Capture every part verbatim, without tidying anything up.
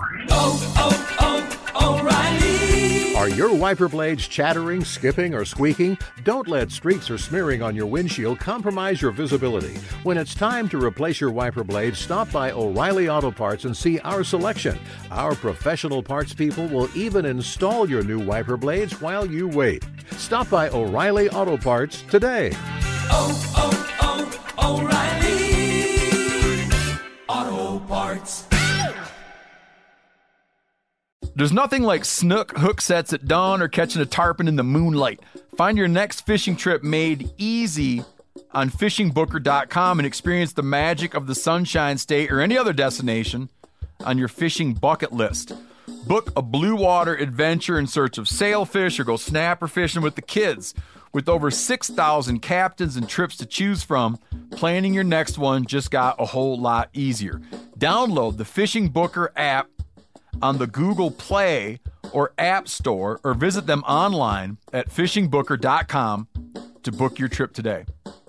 Oh, oh, oh, O'Reilly. Are your wiper blades chattering, skipping, or squeaking? Don't let streaks or smearing on your windshield compromise your visibility. When it's time to replace your wiper blades, stop by O'Reilly Auto Parts and see our selection. Our professional parts people will even install your new wiper blades while you wait. Stop by O'Reilly Auto Parts today. Oh, oh, oh, O'Reilly Auto Parts. There's nothing like snook hook sets at dawn or catching a tarpon in the moonlight. Find your next fishing trip made easy on fishing booker dot com and experience the magic of the Sunshine State or any other destination on your fishing bucket list. Book a blue water adventure in search of sailfish or go snapper fishing with the kids. With over six thousand captains and trips to choose from, planning your next one just got a whole lot easier. Download the Fishing Booker app on the Google Play or App Store, or visit them online at fishing booker dot com to book your trip today.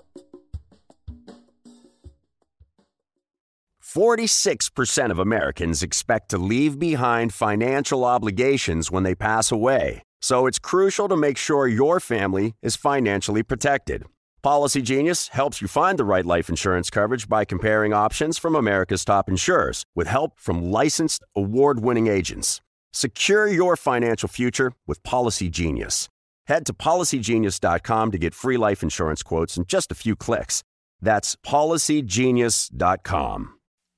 forty-six percent of Americans expect to leave behind financial obligations when they pass away. So it's crucial to make sure your family is financially protected. Policy Genius helps you find the right life insurance coverage by comparing options from America's top insurers with help from licensed, award-winning agents. Secure your financial future with Policy Genius. Head to policy genius dot com to get free life insurance quotes in just a few clicks. That's policy genius dot com.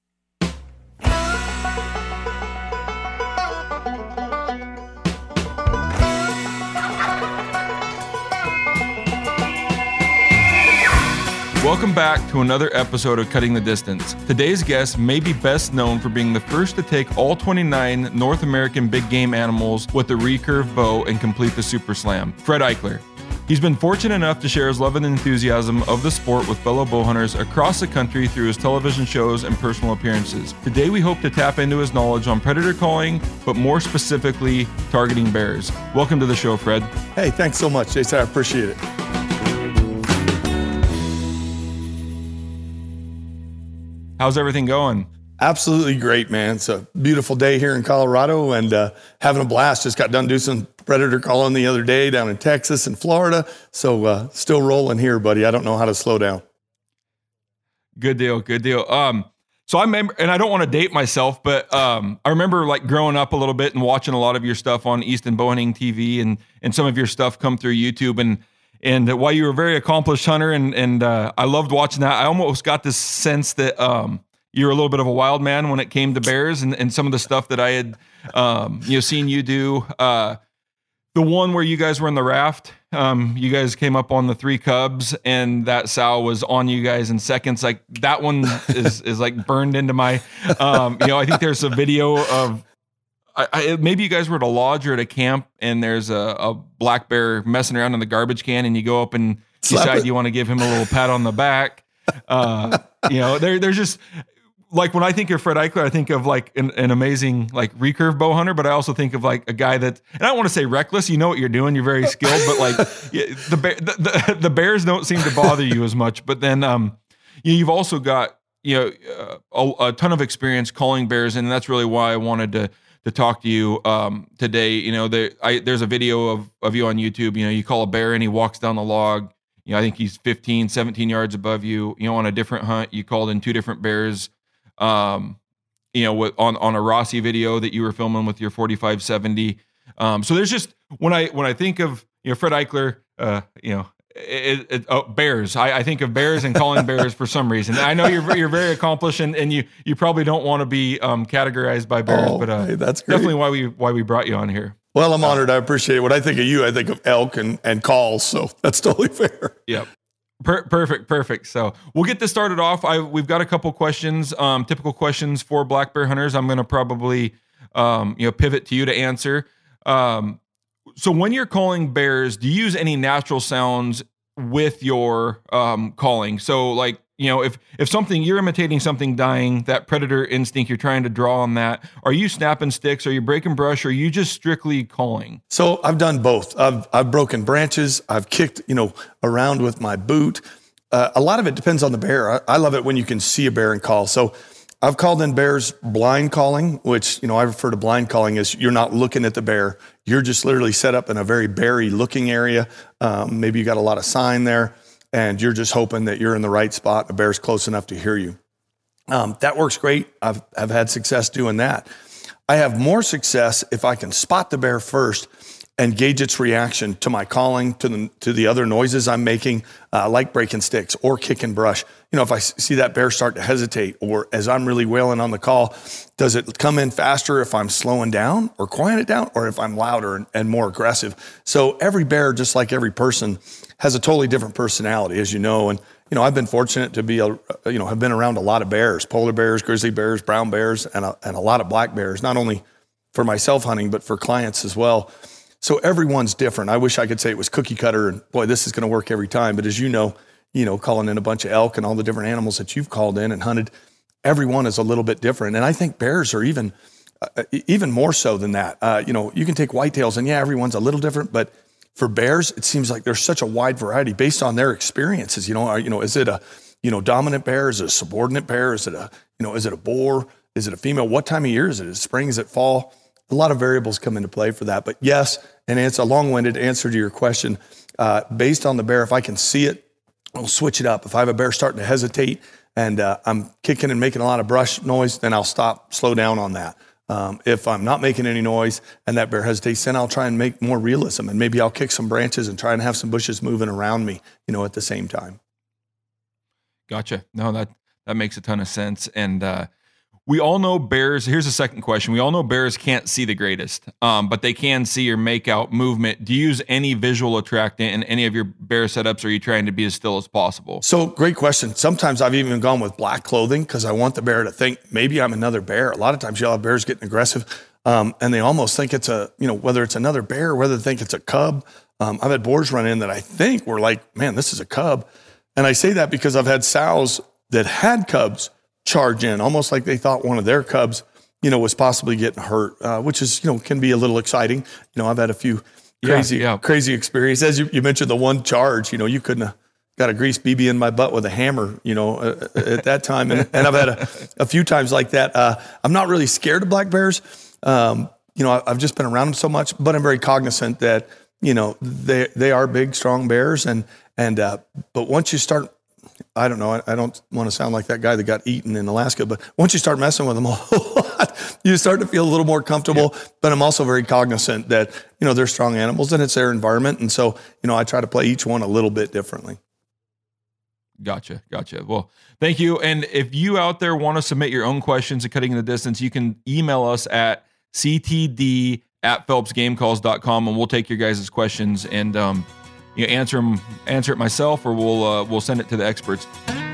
Welcome back to another episode of Cutting the Distance. Today's guest may be best known for being the first to take all twenty-nine North American big game animals with the recurve bow and complete the Super Slam. Fred Eichler. He's been fortunate enough to share his love and enthusiasm of the sport with fellow bow hunters across the country through his television shows and personal appearances. Today we hope to tap into his knowledge on predator calling, but more specifically, targeting bears. Welcome to the show, Fred. Hey, thanks so much, Jason. I appreciate it. How's everything going? Absolutely great, man. It's a beautiful day here in Colorado and uh, having a blast. Just got done doing some predator calling the other day down in Texas and Florida. So uh, still rolling here, buddy. I don't know how to slow down. Good deal. Good deal. Um, so I remember, and I don't want to date myself, but um, I remember like growing up a little bit and watching a lot of your stuff on Easton Bowhunting T V and and some of your stuff come through YouTube. And And while you were a very accomplished hunter, and and uh, I loved watching that, I almost got this sense that um, you were a little bit of a wild man when it came to bears, and, and some of the stuff that I had um, you know seen you do. Uh, the one where you guys were in the raft, um, you guys came up on the three cubs, and that sow was on you guys in seconds. Like that one is is like burned into my. Um, you know, I think there's a video of. I, I, maybe you guys were at a lodge or at a camp and there's a, a black bear messing around in the garbage can and you go up and Slap decide it. you want to give him a little pat on the back. Uh, you know, there, there's just like, when I think of Fred Eichler, I think of like an, an amazing like recurve bow hunter, but I also think of like a guy that, and I don't want to say reckless, you know what you're doing, you're very skilled, but like yeah, the, bear, the, the, the bears don't seem to bother you as much. But then um, you, you've also got, you know, uh, a, a ton of experience calling bears. And that's really why I wanted to, to talk to you um, today. You know, there, I, there's a video of, of you on YouTube. You know, you call a bear and he walks down the log. You know, I think he's fifteen, seventeen yards above you. You know, on a different hunt, you called in two different bears. Um, you know, with, on on a Rossi video that you were filming with your forty-five seventy. Um, so there's just when I when I think of you know Fred Eichler, uh, you know. It, it, oh, bears. I, I think of bears and calling bears for some reason. I know you're you're very accomplished, and, and you you probably don't want to be um, categorized by bears, Oh, but uh, hey, that's great. definitely why we why we brought you on here. Well, I'm honored. I appreciate it. When I think of you, I think of elk and, and calls. So that's totally fair. Yep. Per- perfect, perfect. So we'll get this started off. I we've got a couple questions, um, typical questions for black bear hunters. I'm going to probably um, you know pivot to you to answer. Um, So when you're calling bears, do you use any natural sounds with your um, calling? So like, you know, if, if something, you're imitating something dying, that predator instinct, you're trying to draw on that. Are you snapping sticks? Are you breaking brush? Or are you just strictly calling? So I've done both. I've, I've broken branches. I've kicked, you know, around with my boot. Uh, a lot of it depends on the bear. I, I love it when you can see a bear and call. So I've called in bears blind calling, which, you know, I refer to blind calling as you're not looking at the bear. You're just literally set up in a very beary looking area. Um, maybe you got a lot of sign there and you're just hoping that you're in the right spot. The bear's close enough to hear you. Um, that works great. I've, I've had success doing that. I have more success if I can spot the bear first and gauge its reaction to my calling, to the to the other noises I'm making, uh, like breaking sticks or kicking brush. You know, if I see that bear start to hesitate, or as I'm really wailing on the call, does it come in faster if I'm slowing down or quieting it down, or if I'm louder and, and more aggressive? So every bear, just like every person, has a totally different personality, as you know. And you know, I've been fortunate to be, a, you know, have been around a lot of bears: polar bears, grizzly bears, brown bears, and a, and a lot of black bears. Not only for myself hunting, but for clients as well. So everyone's different. I wish I could say it was cookie cutter and boy, this is going to work every time. But as you know, you know, calling in a bunch of elk and all the different animals that you've called in and hunted, everyone is a little bit different. And I think bears are even, uh, even more so than that. Uh, you know, you can take whitetails and yeah, everyone's a little different, but for bears, it seems like there's such a wide variety based on their experiences. You know, are, you know, is it a, you know, dominant bear? Is it a subordinate bear? Is it a, you know, is it a boar? Is it a female? What time of year is it? Is it spring? Is it fall? A lot of variables come into play for that. But yes, and it's a long-winded answer to your question. Uh, based on the bear, if I can see it, I'll switch it up. If I have a bear starting to hesitate and uh, I'm kicking and making a lot of brush noise, then I'll stop, slow down on that. Um, if I'm not making any noise and that bear hesitates, then I'll try and make more realism. And maybe I'll kick some branches and try and have some bushes moving around me, you know, at the same time. Gotcha. No, that, that makes a ton of sense. And, uh, we all know bears. Here's the second question. We all know bears can't see the greatest, um, but they can see or make out movement. Do you use any visual attractant in any of your bear setups, or are you trying to be as still as possible? So great question. Sometimes I've even gone with black clothing because I want the bear to think maybe I'm another bear. A lot of times you'll have bears getting aggressive um, and they almost think it's a, you know, whether it's another bear or whether they think it's a cub. Um, I've had boars run in that I think were like, man, this is a cub. And I say that because I've had sows that had cubs charge in, almost like they thought one of their cubs, you know, was possibly getting hurt, uh, which is, you know, can be a little exciting. You know, I've had a few crazy, yeah, yeah. crazy experiences. As you, you mentioned, the one charge, you know, you couldn't have got a grease B B in my butt with a hammer, you know, uh, at that time. And, and I've had a, a few times like that. Uh, I'm not really scared of black bears. Um, you know, I've just been around them so much, but I'm very cognizant that, you know, they, they are big, strong bears. And, and, uh, but once you start, I don't know. I, I don't want to sound like that guy that got eaten in Alaska, but once you start messing with them a whole lot, you start to feel a little more comfortable. Yeah. But I'm also very cognizant that, you know, they're strong animals and it's their environment. And so, you know, I try to play each one a little bit differently. Gotcha. Gotcha. Well, thank you. And if you out there want to submit your own questions to Cutting in the Distance, you can email us at c t d at phelps game calls dot com and we'll take your guys' questions and, um, you answer them, answer it myself, or we'll uh, we'll send it to the experts.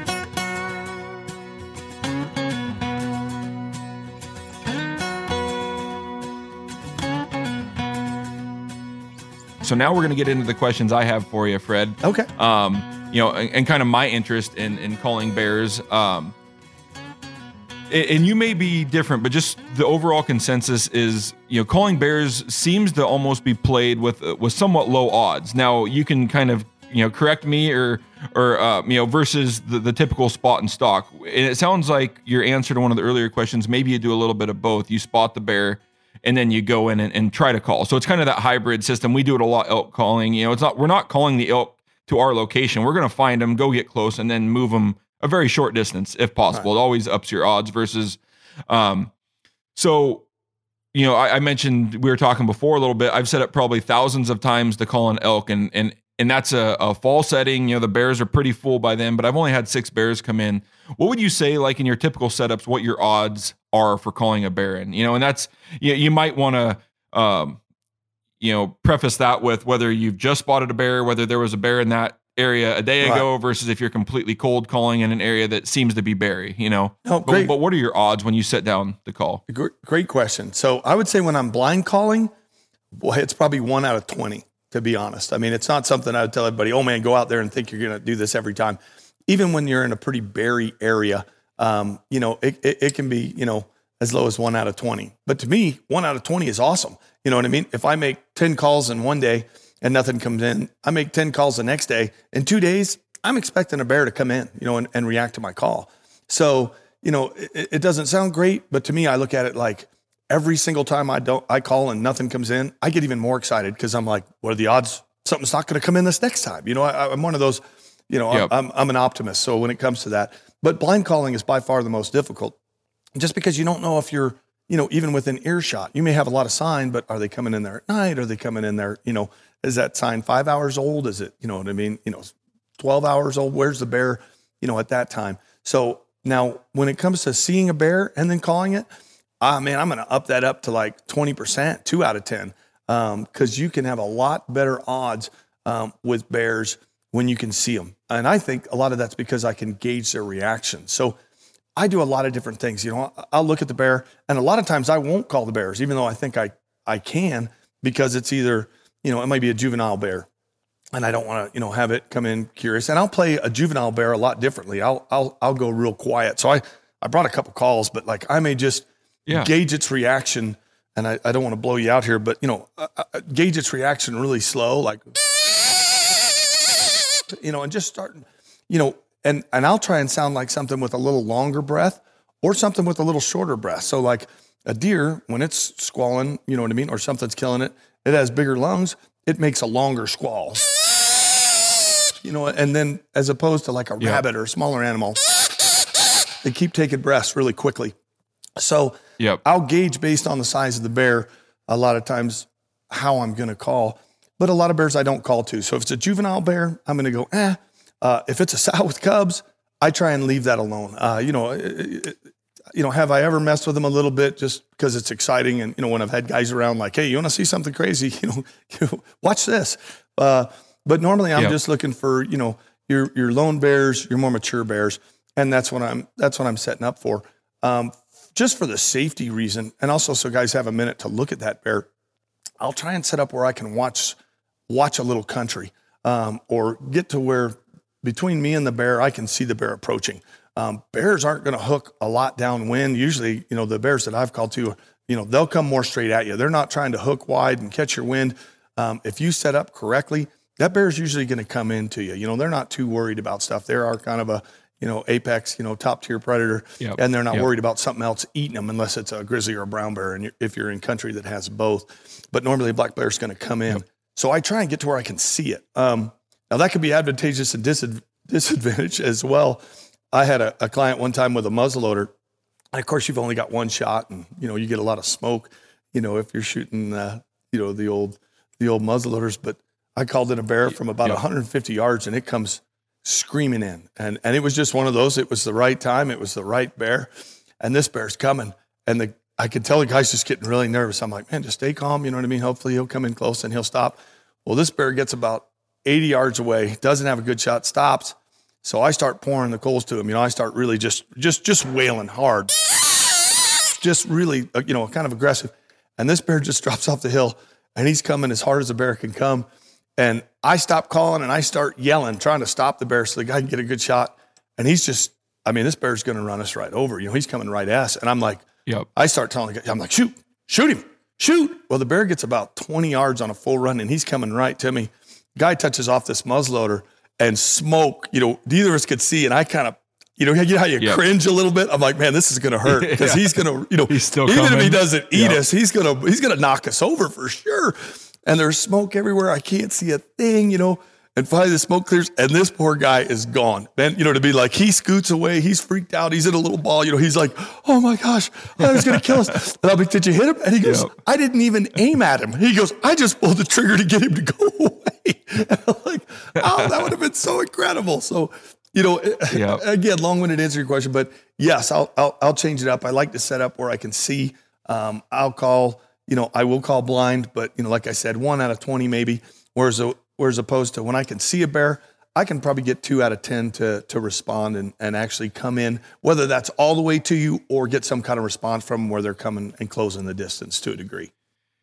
So now we're going to get into the questions I have for you, Fred. Okay. Um, you know, and, and kind of my interest in in calling bears. Um, and you may be different, but just the overall consensus is, you know, calling bears seems to almost be played with uh, with somewhat low odds. Now you can kind of, you know, correct me or or uh, you know, versus the, the typical spot and stalk. And it sounds like your answer to one of the earlier questions, maybe you do a little bit of both. You spot the bear and then you go in and, and try to call. So it's kind of that hybrid system. We do it a lot, elk calling. You know, it's not we're not calling the elk to our location. We're going to find them, go get close, and then move them a very short distance if possible. Right. It always ups your odds versus, um, so, you know, I, I mentioned, we were talking before a little bit, I've set up probably thousands of times to call an elk and, and, and that's a, a fall setting. You know, the bears are pretty full by then, but I've only had six bears come in. What would you say, like in your typical setups, what your odds are for calling a bear in, you know, and that's, you, you might want to, um, you know, preface that with whether you've just spotted a bear, whether there was a bear in that area a day ago, right, versus if you're completely cold calling in an area that seems to be berry, you know. No, but, but what are your odds when you sit down to call? Great, great question. So I would say when I'm blind calling, boy, it's probably one out of twenty, to be honest. I mean, it's not something I would tell everybody, oh man, go out there and think you're going to do this every time. Even when you're in a pretty berry area, um, you know, it, it, it can be, you know, as low as one out of twenty. But to me, one out of twenty is awesome. You know what I mean? If I make ten calls in one day and nothing comes in, I make ten calls the next day. In two days, I'm expecting a bear to come in, you know, and, and react to my call. So, you know, it, it doesn't sound great, but to me, I look at it like every single time I don't, I call and nothing comes in, I get even more excited because I'm like, what are the odds something's not going to come in this next time? You know, I, I'm one of those, you know, Yep. I'm, I'm, I'm an optimist. So when it comes to that, but blind calling is by far the most difficult just because you don't know if you're, you know, even within earshot, you may have a lot of sign, but are they coming in there at night? Are they coming in there? You know, is that sign five hours old? Is it, you know what I mean? You know, twelve hours old. Where's the bear, you know, at that time? So now when it comes to seeing a bear and then calling it, ah, man, I'm going to up that up to like twenty percent, two out of ten. Um, cause you can have a lot better odds, um, with bears when you can see them. And I think a lot of that's because I can gauge their reaction. So I do a lot of different things. You know, I'll look at the bear, and a lot of times I won't call the bears, even though I think I, I can, because it's either, you know, it might be a juvenile bear and I don't want to, you know, have it come in curious. And I'll play a juvenile bear a lot differently. I'll, I'll, I'll go real quiet. So I, I brought a couple calls, but like I may just Yeah. gauge its reaction. And I, I don't want to blow you out here, but you know, uh, uh, gauge its reaction really slow, like, you know, and just start, you know, and, and I'll try and sound like something with a little longer breath or something with a little shorter breath. So like a deer, when it's squalling, you know what I mean? Or something's killing it, it has bigger lungs. It makes a longer squall, you know, and then as opposed to like a Yeah. rabbit or a smaller animal, they keep taking breaths really quickly. So Yep. I'll gauge based on the size of the bear a lot of times how I'm going to call, but a lot of bears I don't call to. So if it's a juvenile bear, I'm going to go, eh. Uh, if it's a sow with cubs, I try and leave that alone. Uh, you know, it, it, you know, have I ever messed with them a little bit just because it's exciting? And, you know, when I've had guys around like, hey, you want to see something crazy? You know, you know watch this. Uh, but normally I'm Yep. just looking for, you know, your, your lone bears, your more mature bears. And that's what I'm, that's what I'm setting up for. Um, just for the safety reason. And also so guys have a minute to look at that bear. I'll try and set up where I can watch, watch a little country, um, or get to where between me and the bear, I can see the bear approaching. Um, bears aren't going to hook a lot downwind. Usually, you know, the bears that I've called to, you know, they'll come more straight at you. They're not trying to hook wide and catch your wind. Um, if you set up correctly, that bear is usually going to come into you. You know, they're not too worried about stuff. They are kind of a, you know, apex, you know, top tier predator, Yep. and they're not Yep. worried about something else eating them unless it's a grizzly or a brown bear. And you're, if you're in country that has both, but normally a black bear is going to come in. Yep. So I try and get to where I can see it. Um, now that could be advantageous and disadv- disadvantage as well. I had a, a client one time with a muzzleloader. And of course, you've only got one shot, and you know you get a lot of smoke. You know if you're shooting, uh, you know the old the old muzzleloaders. But I called in a bear from about Yep. one hundred fifty yards, and it comes screaming in, and and it was just one of those. It was the right time. It was the right bear, and this bear's coming, and the I could tell the guy's just getting really nervous. I'm like, man, just stay calm. You know what I mean? Hopefully he'll come in close and he'll stop. Well, this bear gets about eighty yards away, doesn't have a good shot, stops. So I start pouring the coals to him. You know, I start really just, just, just wailing hard, just really, uh, you know, kind of aggressive. And this bear just drops off the hill, and he's coming as hard as a bear can come. And I stop calling and I start yelling, trying to stop the bear so the guy can get a good shot. And he's just, I mean, this bear's going to run us right over. You know, he's coming right at us. And I'm like, Yep. I start telling the guy, I'm like, shoot, shoot him, shoot. Well, the bear gets about twenty yards on a full run, and he's coming right to me. Guy touches off this muzzleloader, and smoke, you know, neither of us could see. And I kind of, you know, you know how you Yep. cringe a little bit? I'm like, man, this is going to hurt because Yeah. he's going to, you know, He's still even if coming. he doesn't eat Yep. us, he's going to, he's going to knock us over for sure. And there's smoke everywhere. I can't see a thing, you know, and finally the smoke clears, and this poor guy is gone. Man, you know, to be like, he scoots away. He's freaked out. He's in a little ball. You know, he's like, oh my gosh, I was going to kill us. And I'll be, did you hit him? And he goes, Yep. I didn't even aim at him. He goes, I just pulled the trigger to get him to go away. And I'm like, oh, that would have been so incredible. So, you know, Yep. again, long-winded answer to your question, but yes, I'll, I'll, I'll change it up. I like to set up where I can see. Um, I'll call, you know, I will call blind, but you know, like I said, one out of twenty maybe. Whereas, a, whereas opposed to when I can see a bear, I can probably get two out of ten to to respond and, and actually come in, whether that's all the way to you or get some kind of response from them where they're coming and closing the distance to a degree.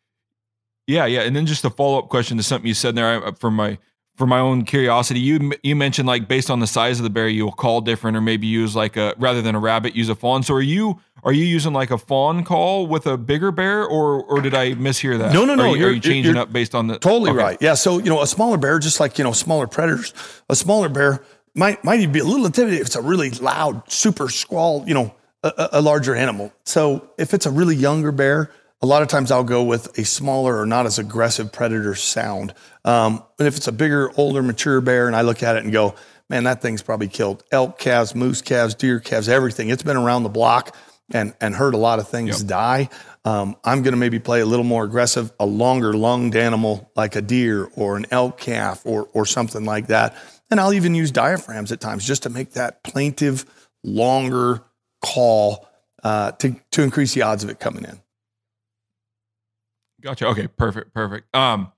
Yeah, yeah, and then just a follow up question to something you said there I- for my for my own curiosity. You you mentioned like based on the size of the bear, you'll call different, or maybe use like a rather than a rabbit, use a fawn. So are you are you using like a fawn call with a bigger bear, or or did I mishear that? No, no, no, Are you, are you're- you changing you're up based on the Totally okay. right. Yeah. So, you know, a smaller bear, just like, you know, smaller predators, a smaller bear might, might even be a little intimidating if it's a really loud, super squall, you know, a, a larger animal. So if it's a really younger bear, a lot of times I'll go with a smaller or not as aggressive predator sound. Um, but if it's a bigger, older, mature bear and I look at it and go, man, that thing's probably killed elk calves, moose calves, deer calves, everything. It's been around the block and, and heard a lot of things Yep. die. Um, I'm going to maybe play a little more aggressive, a longer lunged animal like a deer or an elk calf or, or something like that. And I'll even use diaphragms at times just to make that plaintive, longer call uh, to, to increase the odds of it coming in. Gotcha. Okay. Perfect. Perfect. Um,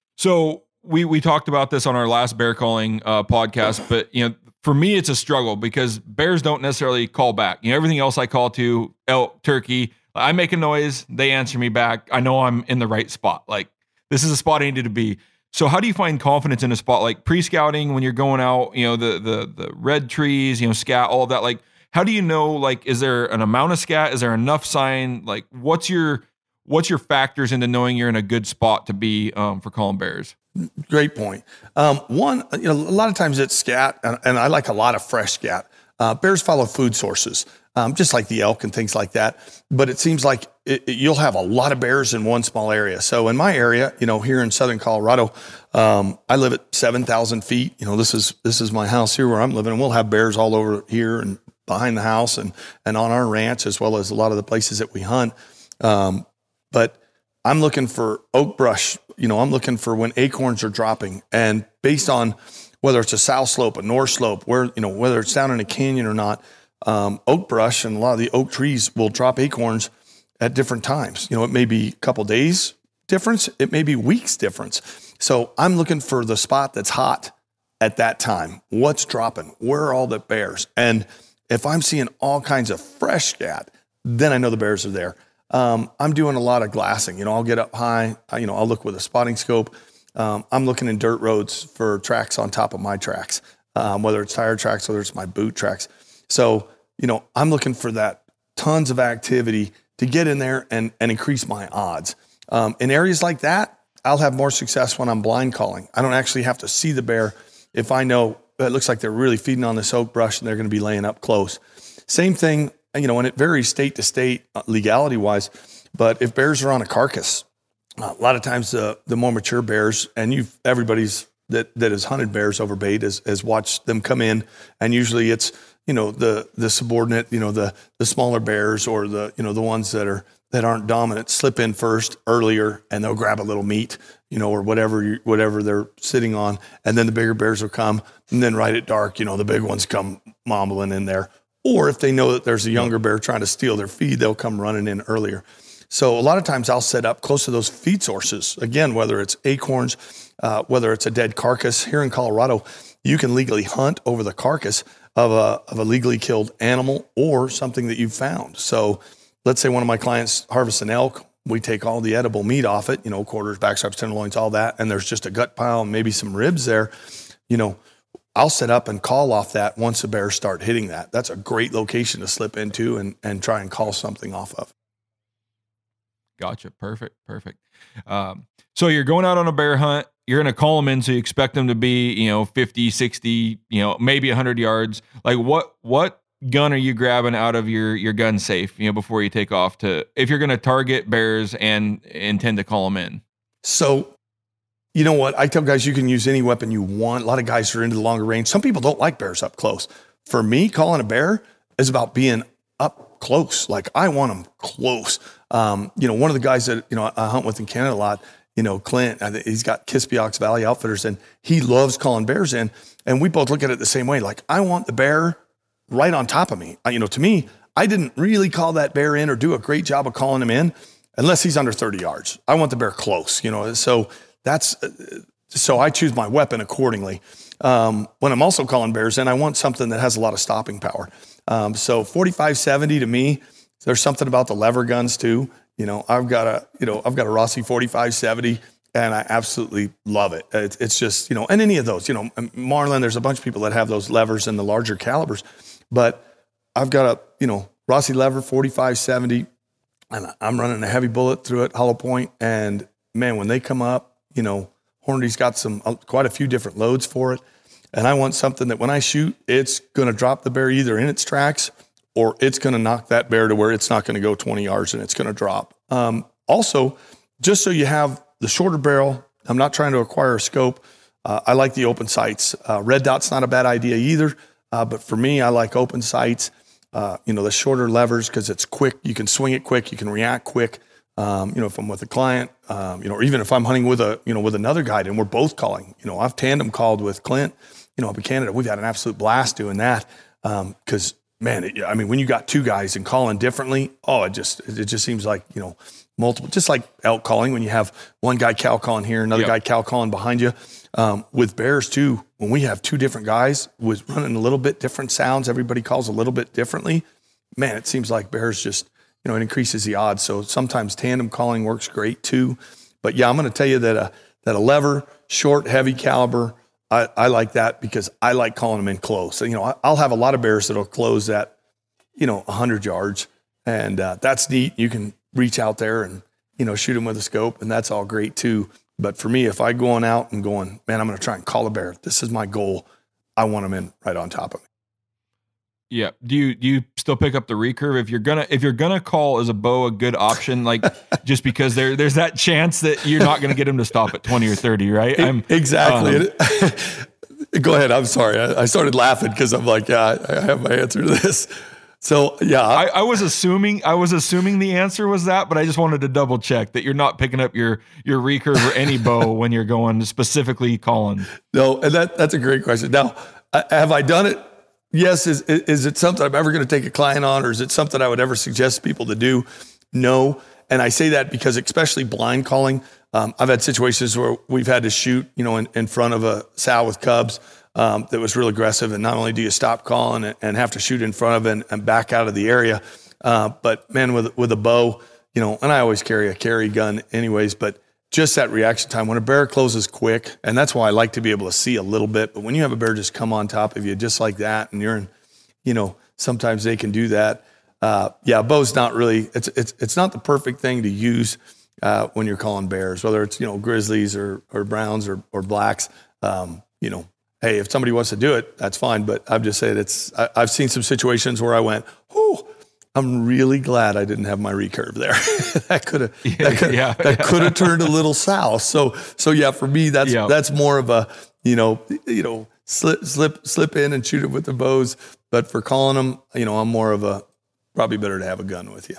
so we, we talked about this on our last bear calling uh, podcast, but you know, for me, it's a struggle because bears don't necessarily call back. You know, everything else I call to, elk, turkey, I make a noise, they answer me back. I know I'm in the right spot. Like this is a spot I needed to be. So how do you find confidence in a spot like pre-scouting when you're going out, you know, the, the, the red trees, you know, scat, all of that? Like, how do you know, like, is there an amount of scat? Is there enough sign? Like, what's your, what's your factors into knowing you're in a good spot to be um, for calling bears? Great point. Um, one, you know, a lot of times it's scat, and, and I like a lot of fresh scat. Uh, bears follow food sources, um, just like the elk and things like that. But it seems like it, it, you'll have a lot of bears in one small area. So in my area, you know, here in Southern Colorado, um, I live at seven thousand feet. You know, this is this is my house here where I'm living, and we'll have bears all over here and behind the house and and on our ranch, as well as a lot of the places that we hunt. Um, but I'm looking for oak brush. You know, I'm looking for when acorns are dropping, and based on whether it's a south slope, a north slope, where, you know, whether it's down in a canyon or not, um, oak brush and a lot of the oak trees will drop acorns at different times. You know, it may be a couple days difference. It may be weeks difference. So I'm looking for the spot that's hot at that time. What's dropping? Where are all the bears? And if I'm seeing all kinds of fresh scat, then I know the bears are there. Um, I'm doing a lot of glassing. You know, I'll get up high. I, you know, I'll look with a spotting scope. Um, I'm looking in dirt roads for tracks on top of my tracks, um, whether it's tire tracks, whether it's my boot tracks. So, you know, I'm looking for that tons of activity to get in there and, and increase my odds. Um, in areas like that, I'll have more success when I'm blind calling. I don't actually have to see the bear if I know it looks like they're really feeding on this oak brush and they're going to be laying up close. Same thing, you know, and it varies state to state legality wise, but if bears are on a carcass, a lot of times the the more mature bears, and you've everybody's that that has hunted bears over bait has, has watched them come in, and usually it's, you know, the the subordinate, you know, the the smaller bears or the, you know, the ones that are that aren't dominant slip in first earlier, and they'll grab a little meat, you know, or whatever you, whatever they're sitting on, and then the bigger bears will come, and then right at dark, you know, the big ones come mumbling in there. Or if they know that there's a younger bear trying to steal their feed, they'll come running in earlier. So a lot of times I'll set up close to those feed sources. Again, whether it's acorns, uh, whether it's a dead carcass. Here in Colorado, you can legally hunt over the carcass of a of a legally killed animal or something that you've found. So let's say one of my clients harvests an elk. We take all the edible meat off it, you know, quarters, backstraps, tenderloins, all that, and there's just a gut pile and maybe some ribs there. You know, I'll set up and call off that once the bears start hitting that. That's a great location to slip into and, and try and call something off of. Gotcha. Perfect. Perfect. Um, so you're going out on a bear hunt, you're going to call them in. So you expect them to be, you know, fifty, sixty, you know, maybe a hundred yards. Like what, what gun are you grabbing out of your, your gun safe, you know, before you take off to, if you're going to target bears and intend to call them in? So, you know what? I tell guys, you can use any weapon you want. A lot of guys are into the longer range. Some people don't like bears up close. For me, calling a bear is about being up close. Like I want them close. Um, you know, one of the guys that, you know, I hunt with in Canada a lot, you know, Clint, he's got Kispiox Valley Outfitters, and he loves calling bears in. And we both look at it the same way. Like I want the bear right on top of me. You know, to me, I didn't really call that bear in or do a great job of calling him in unless he's under thirty yards. I want the bear close, you know, so that's, so I choose my weapon accordingly. Um, when I'm also calling bears in, I want something that has a lot of stopping power. Um, so forty-five seventy to me, there's something about the lever guns too. You know, I've got a, you know, I've got a Rossi forty-five seventy and I absolutely love it. It's, it's just, you know, and any of those, you know, Marlin, there's a bunch of people that have those levers in the larger calibers, but I've got a, you know, Rossi lever forty-five seventy and I'm running a heavy bullet through it, hollow point. And man, when they come up, you know, Hornady's got some, uh, quite a few different loads for it. And I want something that when I shoot, it's going to drop the bear either in its tracks or it's going to knock that bear to where it's not going to go twenty yards and it's going to drop. Um, also, just so you have the shorter barrel, I'm not trying to acquire a scope. Uh, I like the open sights. Uh, red dot's not a bad idea either, uh, but for me, I like open sights. Uh, you know, the shorter levers because it's quick. You can swing it quick. You can react quick. Um, you know, if I'm with a client, um, you know, or even if I'm hunting with a, you know, with another guide and we're both calling. You know, I've tandem called with Clint. You know, up in Canada, we've had an absolute blast doing that because, um, man, it, I mean, when you got two guys and calling differently, oh, it just it just seems like, you know, multiple, just like elk calling when you have one guy cow calling here, another Yep. guy cow calling behind you. Um, with bears too, when we have two different guys with running a little bit different sounds, everybody calls a little bit differently. Man, it seems like bears just, you know, it increases the odds. So sometimes tandem calling works great too. But yeah, I'm going to tell you that a, that a lever, short, heavy caliber, I, I like that because I like calling them in close. So, you know, I, I'll have a lot of bears that'll close at, you know, a hundred yards, and uh, that's neat. You can reach out there and, you know, shoot them with a scope, and that's all great too. But for me, if I going out and going, man, I'm going to try and call a bear. This is my goal. I want them in right on top of me. Yeah. Do you do you still pick up the recurve if you're gonna if you're gonna call is a bow a good option? Like just because there there's that chance that you're not gonna get him to stop at twenty or thirty, right? I'm exactly. Um, Go ahead. I'm sorry. I, I started laughing because I'm like, yeah, I, I have my answer to this. So yeah, I, I was assuming I was assuming the answer was that, but I just wanted to double check that you're not picking up your your recurve or any bow when you're going specifically calling. No, and that that's a great question. Now, uh, have I done it? Yes. Is is it something I'm ever going to take a client on, or is it something I would ever suggest people to do? No. And I say that because especially blind calling, um, I've had situations where we've had to shoot, you know, in, in front of a sow with cubs. Um, that was real aggressive, and not only do you stop calling and, and have to shoot in front of it and, and back out of the area, uh, but man, with with a bow, you know, and I always carry a carry gun anyways, but just that reaction time when a bear closes quick, and that's why I like to be able to see a little bit. But when you have a bear just come on top of you just like that, and you're in, you know, sometimes they can do that. Uh, yeah, bow's not really it's it's it's not the perfect thing to use uh, when you're calling bears, whether it's you know grizzlies or or browns or or blacks, um, you know. Hey, if somebody wants to do it, that's fine. But I'm just saying it's, I, I've seen some situations where I went, oh, I'm really glad I didn't have my recurve there. that could have, that could yeah, that yeah. could have turned a little south. So, so yeah, for me, that's, Yeah. that's more of a, you know, you know, slip, slip, slip in and shoot it with the bows. But for calling them, you know, I'm more of a, probably better to have a gun with you.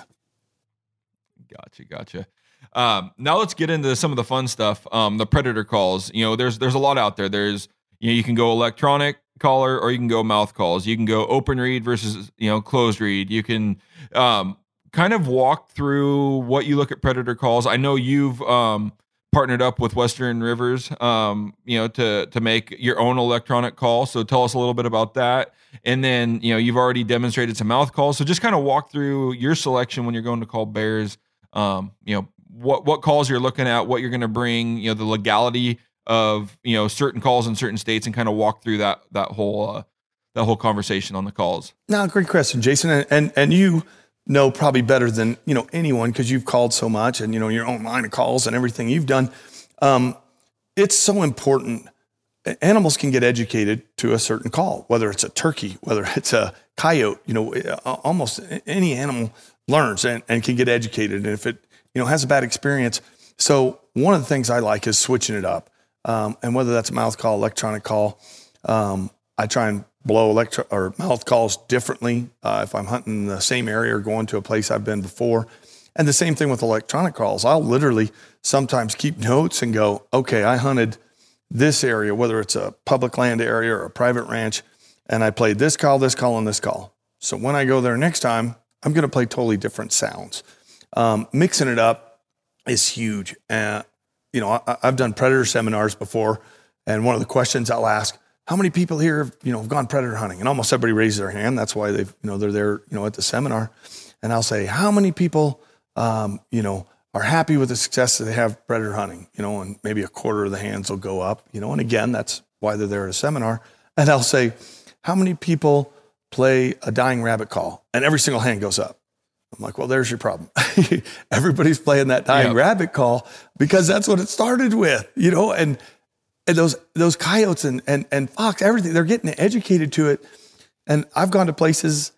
Gotcha, gotcha. Um, now let's get into some of the fun stuff. Um, the predator calls. You know, there's there's a lot out there. There's you know, you can go electronic caller or you can go mouth calls. You can go open read versus, you know, closed read. You can um, kind of walk through what you look at predator calls. I know you've um, partnered up with Western Rivers, um, you know, to to make your own electronic call. So tell us a little bit about that. And then, you know, you've already demonstrated some mouth calls. So just kind of walk through your selection when you're going to call bears. Um, you know, what what calls you're looking at, what you're going to bring, you know, the legality of, you know, certain calls in certain states, and kind of walk through that that whole uh, that whole conversation on the calls. No, great question, Jason, and and, and you know probably better than you know anyone because you've called so much, and you know your own line of calls and everything you've done. Um, it's so important. Animals can get educated to a certain call, whether it's a turkey, whether it's a coyote. You know, almost any animal learns and, and can get educated, and if it you know has a bad experience. So one of the things I like is switching it up. Um, and whether that's a mouth call, electronic call, um, I try and blow electro or mouth calls differently uh, if I'm hunting in the same area or going to a place I've been before. And the same thing with electronic calls. I'll literally sometimes keep notes and go, okay, I hunted this area, whether it's a public land area or a private ranch, and I played this call, this call, and this call. So when I go there next time, I'm going to play totally different sounds. Um, mixing it up is huge. Uh, You know, I, I've done predator seminars before, and one of the questions I'll ask, how many people here have, you know, have gone predator hunting? And almost everybody raises their hand. That's why they've, you know, they're there, you know, at the seminar. And I'll say, how many people, um, you know, are happy with the success that they have predator hunting? You know, and maybe a quarter of the hands will go up, you know, and again, that's why they're there at a seminar. And I'll say, how many people play a dying rabbit call? And every single hand goes up. I'm like, well, there's your problem. Everybody's playing that dying Yep. rabbit call because that's what it started with, you know, and, and those, those coyotes and, and, and fox, everything, they're getting educated to it. And I've gone to places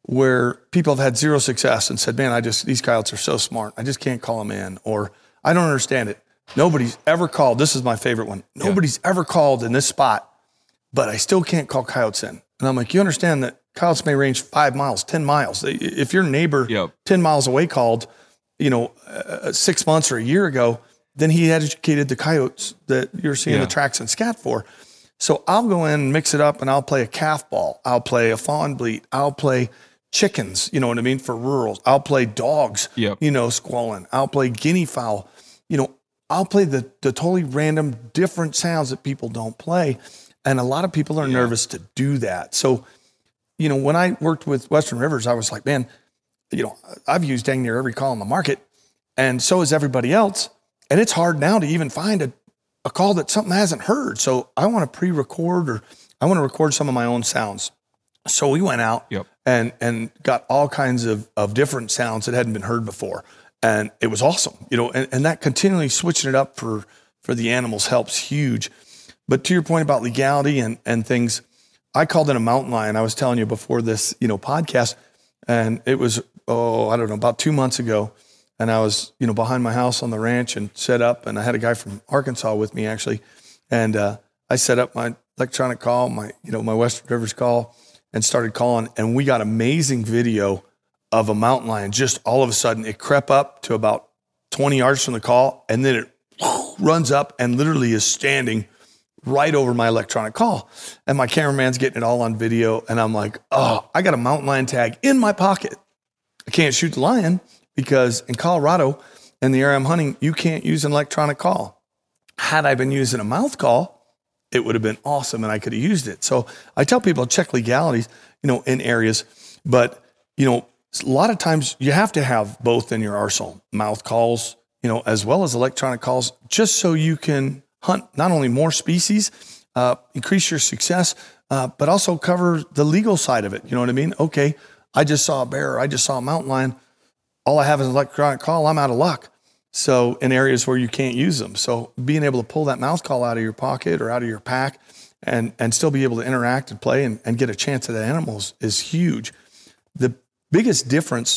where people have had zero success and said, man, I just, these coyotes are so smart. I just can't call them in, or I don't understand it. Nobody's ever called. This is my favorite one. Nobody's yeah. ever called in this spot, but I still can't call coyotes in. And I'm like, you understand that coyotes may range five miles, ten miles. If your neighbor yep. ten miles away called, you know, uh, six months or a year ago, then he had educated the coyotes that you're seeing yeah. the tracks and scat for. So I'll go in and mix it up, and I'll play a calf ball. I'll play a fawn bleat. I'll play chickens, you know what I mean, for rurals. I'll play dogs, yep. you know, squalling. I'll play guinea fowl. You know, I'll play the, the totally random different sounds that people don't play. And a lot of people are yeah. nervous to do that. So, you know, when I worked with Western Rivers, I was like, man, you know, I've used dang near every call in the market, and so has everybody else. And it's hard now to even find a, a call that something hasn't heard. So I want to pre-record, or I want to record some of my own sounds. So we went out yep. and and got all kinds of, of different sounds that hadn't been heard before. And it was awesome, you know, and, and that continually switching it up for, for the animals helps huge. But to your point about legality and, and things, I called in a mountain lion. I was telling you before this, you know, podcast, and it was, oh, I don't know, about two months ago. And I was, you know, behind my house on the ranch and set up, and I had a guy from Arkansas with me actually. And uh, I set up my electronic call, my, you know, my Western Rivers call, and started calling, and we got amazing video of a mountain lion. Just all of a sudden, it crept up to about twenty yards from the call, and then it runs up and literally is standing right over my electronic call. And my cameraman's getting it all on video, and I'm like, oh, I got a mountain lion tag in my pocket. I can't shoot the lion because in Colorado, in the area I'm hunting, you can't use an electronic call. Had I been using a mouth call, it would have been awesome, and I could have used it. So I tell people check legalities, you know, in areas, but, you know, a lot of times you have to have both in your arsenal, mouth calls, you know, as well as electronic calls, just so you can hunt not only more species, uh, increase your success, uh, but also cover the legal side of it. You know what I mean? Okay, I just saw a bear, I just saw a mountain lion. All I have is an electronic call, I'm out of luck. So in areas where you can't use them. So being able to pull that mouth call out of your pocket or out of your pack and, and still be able to interact and play and, and get a chance at the animals is huge. The biggest difference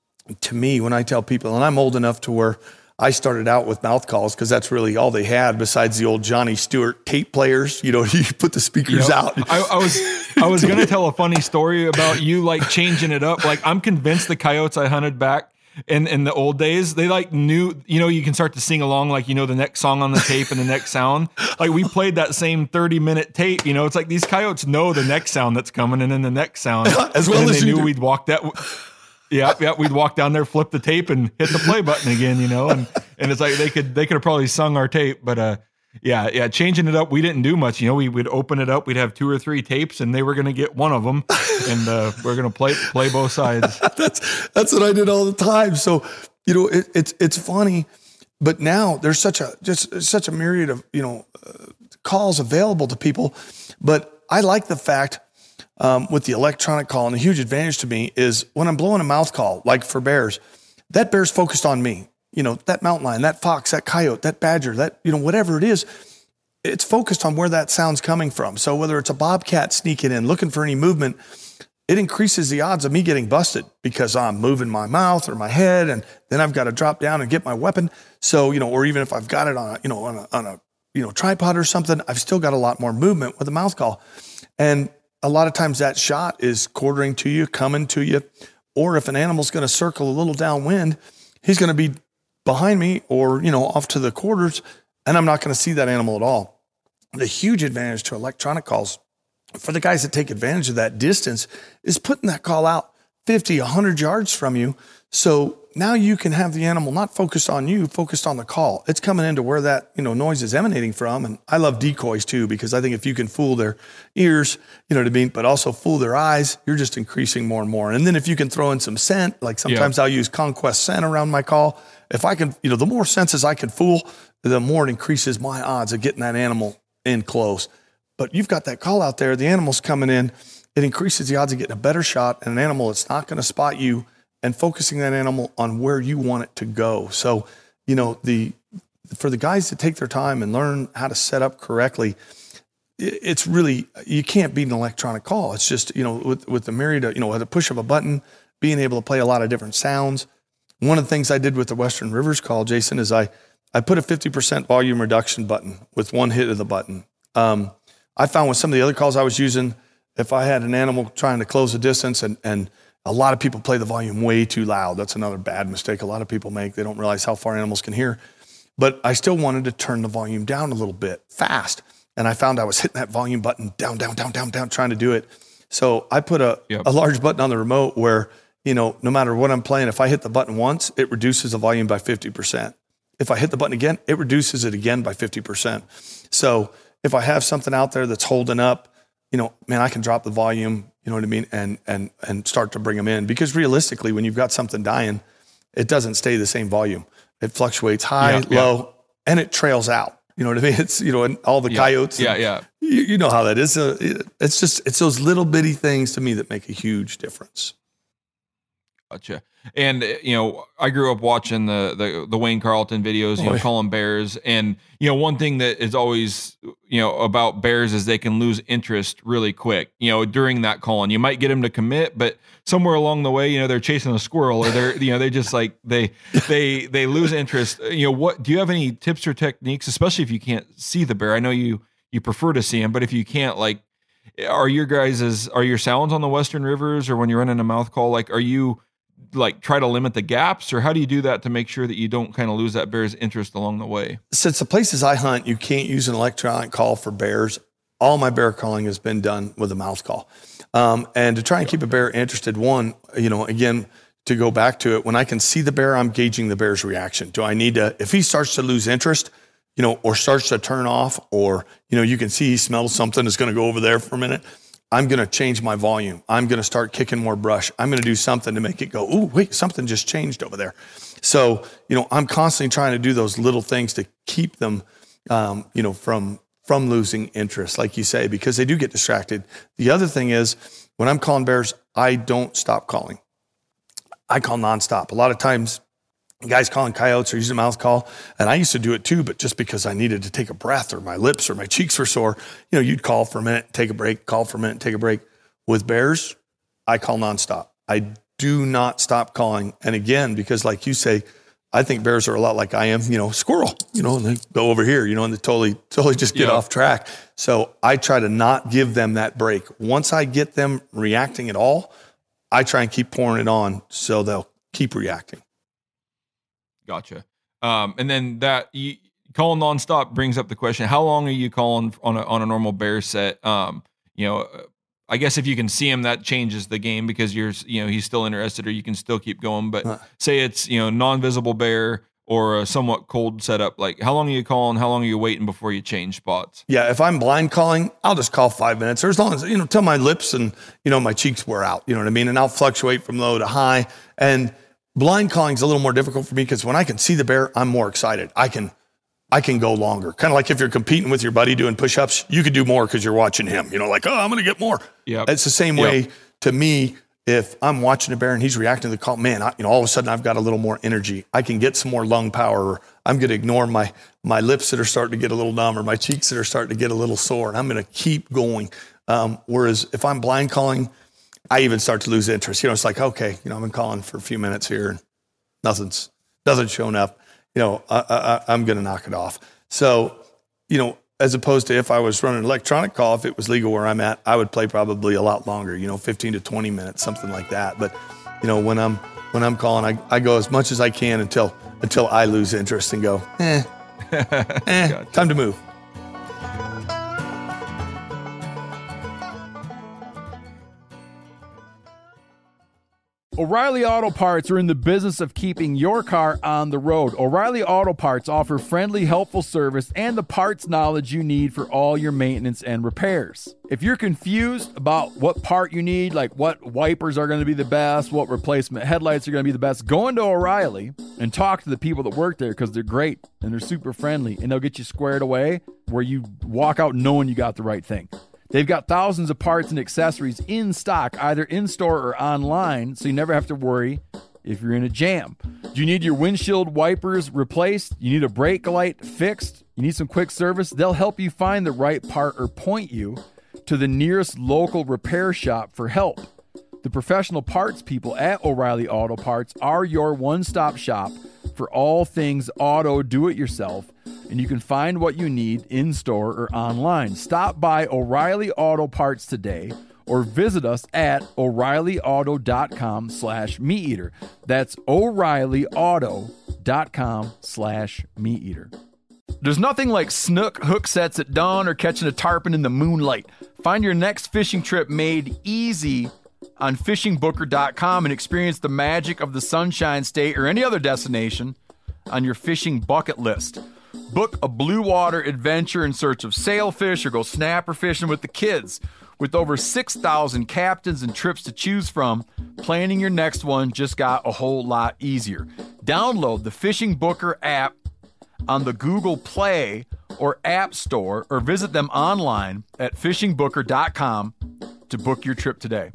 to me when I tell people, and I'm old enough to where I started out with mouth calls because that's really all they had besides the old Johnny Stewart tape players. You know, you put the speakers yep. out. I, I was I was going to tell a funny story about you like changing it up. Like I'm convinced the coyotes I hunted back in, in the old days, they like knew, you know, you can start to sing along like, you know, the next song on the tape and the next sound. Like we played that same thirty minute tape, you know, it's like these coyotes know the next sound that's coming and then the next sound. As well and as they knew do. we'd walk that. Yeah, yeah, we'd walk down there, flip the tape, and hit the play button again, you know, and and it's like they could they could have probably sung our tape, but uh, yeah, yeah, changing it up, we didn't do much, you know. We would open it up, we'd have two or three tapes, and they were going to get one of them, and uh, we're going to play play both sides. that's that's what I did all the time. So you know, it, it's it's funny, but now there's such a just such a myriad of you know uh, calls available to people, but I like the fact. Um, with the electronic call, and the huge advantage to me is when I'm blowing a mouth call, like for bears, that bear's focused on me. You know, that mountain lion, that fox, that coyote, that badger, that, you know, whatever it is, it's focused on where that sound's coming from. So whether it's a bobcat sneaking in, looking for any movement, it increases the odds of me getting busted because I'm moving my mouth or my head, and then I've got to drop down and get my weapon. So, you know, or even if I've got it on a, you know, on a, on a, you know, tripod or something, I've still got a lot more movement with a mouth call. And a lot of times that shot is quartering to you, coming to you, or if an animal's going to circle a little downwind, he's going to be behind me or, you know, off to the quarters, and I'm not going to see that animal at all. The huge advantage to electronic calls for the guys that take advantage of that distance is putting that call out fifty, a hundred yards from you. So now you can have the animal not focused on you, focused on the call. It's coming into where that, you know, noise is emanating from. And I love decoys too, because I think if you can fool their ears, you know what I mean, but also fool their eyes, you're just increasing more and more. And then if you can throw in some scent, like sometimes yeah. I'll use Conquest scent around my call. If I can, you know, the more senses I can fool, the more it increases my odds of getting that animal in close. But you've got that call out there, the animal's coming in, it increases the odds of getting a better shot and an animal that's not going to spot you, and focusing that animal on where you want it to go. So, you know, the for the guys to take their time and learn how to set up correctly, it's really, you can't beat an electronic call. It's just, you know, with, with the myriad, you know, at the push of a button, being able to play a lot of different sounds. One of the things I did with the Western Rivers call, Jason, is I, I put a fifty percent volume reduction button with one hit of the button. Um, I found with some of the other calls I was using, if I had an animal trying to close a distance, and, and a lot of people play the volume way too loud. That's another bad mistake a lot of people make. They don't realize how far animals can hear. But I still wanted to turn the volume down a little bit fast. And I found I was hitting that volume button down, down, down, down, down, trying to do it. So I put a, yep. a large button on the remote where, you know, no matter what I'm playing, if I hit the button once, it reduces the volume by fifty percent. If I hit the button again, it reduces it again by fifty percent. So if I have something out there that's holding up, you know, man, I can drop the volume, you know what I mean? And, and, and start to bring them in, because realistically, when you've got something dying, it doesn't stay the same volume. It fluctuates high, yeah, low, yeah. and it trails out. You know what I mean? It's, you know, and all the yeah, coyotes. Yeah, and, yeah. You, you know how that is. Uh, it, it's just, it's those little bitty things to me that make a huge difference. Gotcha. And, you know, I grew up watching the, the, the Wayne Carlton videos, you know, calling bears. And, you know, one thing that is always, you know, about bears is they can lose interest really quick, you know, during that calling. You might get them to commit, but somewhere along the way, you know, they're chasing a squirrel, or they're, you know, they just like, they, they, they lose interest. You know, what, do you have any tips or techniques, especially if you can't see the bear? I know you, you prefer to see them, but if you can't, like, are your guys' are your sounds on the Western Rivers, or when you're running a mouth call, like, are you, like, try to limit the gaps, or how do you do that to make sure that you don't kind of lose that bear's interest along the way? Since the places I hunt, you can't use an electronic call for bears. All my bear calling has been done with a mouth call. Um, and to try and keep a bear interested, one, you know, again, to go back to it, when I can see the bear, I'm gauging the bear's reaction. Do I need to, if he starts to lose interest, you know, or starts to turn off, or, you know, you can see he smells something that's going to go over there for a minute, I'm going to change my volume. I'm going to start kicking more brush. I'm going to do something to make it go, ooh, wait, something just changed over there. So, you know, I'm constantly trying to do those little things to keep them, um, you know, from, from losing interest, like you say, because they do get distracted. The other thing is, when I'm calling bears, I don't stop calling. I call nonstop. A lot of times, guys calling coyotes or using a mouth call, and I used to do it too, but just because I needed to take a breath, or my lips or my cheeks were sore, you know, you'd call for a minute, take a break, call for a minute, take a break. With bears, I call nonstop. I do not stop calling. And again, because like you say, I think bears are a lot like I am, you know, squirrel, you know, and they go over here, you know, and they totally, totally just get yeah. off track. So I try to not give them that break. Once I get them reacting at all, I try and keep pouring it on so they'll keep reacting. Gotcha. Um, and then that you, calling nonstop brings up the question: how long are you calling on a on a normal bear set? Um, you know, I guess if you can see him, that changes the game, because you're, you know, he's still interested, or you can still keep going. But huh. say it's, you know, non-visible bear or a somewhat cold setup. Like, how long are you calling? How long are you waiting before you change spots? Yeah, if I'm blind calling, I'll just call five minutes, or as long as, you know, till my lips and, you know, my cheeks wear out. You know what I mean? And I'll fluctuate from low to high. And blind calling is a little more difficult for me, because when I can see the bear, I'm more excited. I can, I can go longer. Kind of like if you're competing with your buddy doing push-ups, you could do more because you're watching him. You know, like, oh, I'm going to get more. Yeah, it's the same way yep. to me. If I'm watching a bear and he's reacting to the call, man, I, you know, all of a sudden I've got a little more energy. I can get some more lung power. Or I'm going to ignore my my lips that are starting to get a little numb, or my cheeks that are starting to get a little sore, and I'm going to keep going. Um, whereas if I'm blind calling, I even start to lose interest. You know, it's like, okay, you know, I've been calling for a few minutes here, and nothing's nothing's showing up. You know, I, I, I'm going to knock it off. So, you know, as opposed to if I was running an electronic call, if it was legal where I'm at, I would play probably a lot longer. You know, fifteen to twenty minutes, something like that. But, you know, when I'm when I'm calling, I, I go as much as I can until until I lose interest and go, eh, eh, gotcha. Time to move. O'Reilly Auto Parts are in the business of keeping your car on the road. O'Reilly Auto Parts offer friendly, helpful service and the parts knowledge you need for all your maintenance and repairs. If you're confused about what part you need, like what wipers are going to be the best, what replacement headlights are going to be the best, go into O'Reilly and talk to the people that work there, because they're great and they're super friendly, and they'll get you squared away where you walk out knowing you got the right thing. They've got thousands of parts and accessories in stock, either in-store or online, so you never have to worry if you're in a jam. Do you need your windshield wipers replaced? You need a brake light fixed? You need some quick service? They'll help you find the right part or point you to the nearest local repair shop for help. The professional parts people at O'Reilly Auto Parts are your one-stop shop for all things auto do-it-yourself, and you can find what you need in-store or online. Stop by O'Reilly Auto Parts today or visit us at O'Reillyauto.com slash meat eater. That's O'Reillyauto.com slash meat eater. There's nothing like snook hook sets at dawn or catching a tarpon in the moonlight. Find your next fishing trip made easy on fishing booker dot com and experience the magic of the Sunshine State or any other destination on your fishing bucket list. Book a blue water adventure in search of sailfish or go snapper fishing with the kids. With over six thousand captains and trips to choose from, planning your next one just got a whole lot easier. Download the Fishing Booker app on the Google Play or App Store or visit them online at fishing booker dot com to book your trip today.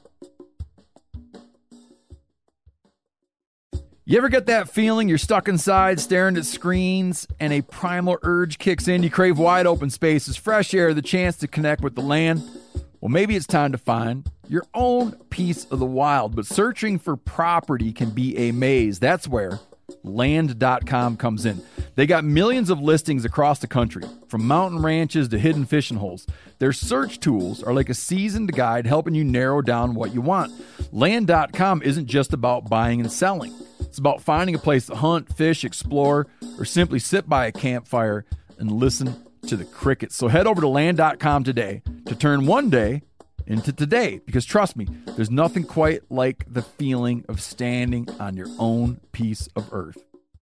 You ever get that feeling you're stuck inside staring at screens and a primal urge kicks in? You crave wide open spaces, fresh air, the chance to connect with the land. Well, maybe it's time to find your own piece of the wild, but searching for property can be a maze. That's where land dot com comes in. They got millions of listings across the country, from mountain ranches to hidden fishing holes. Their search tools are like a seasoned guide helping you narrow down what you want. land dot com isn't just about buying and selling. It's about finding a place to hunt, fish, explore, or simply sit by a campfire and listen to the crickets. So head over to land dot com today to turn one day into today, because trust me, there's nothing quite like the feeling of standing on your own piece of earth.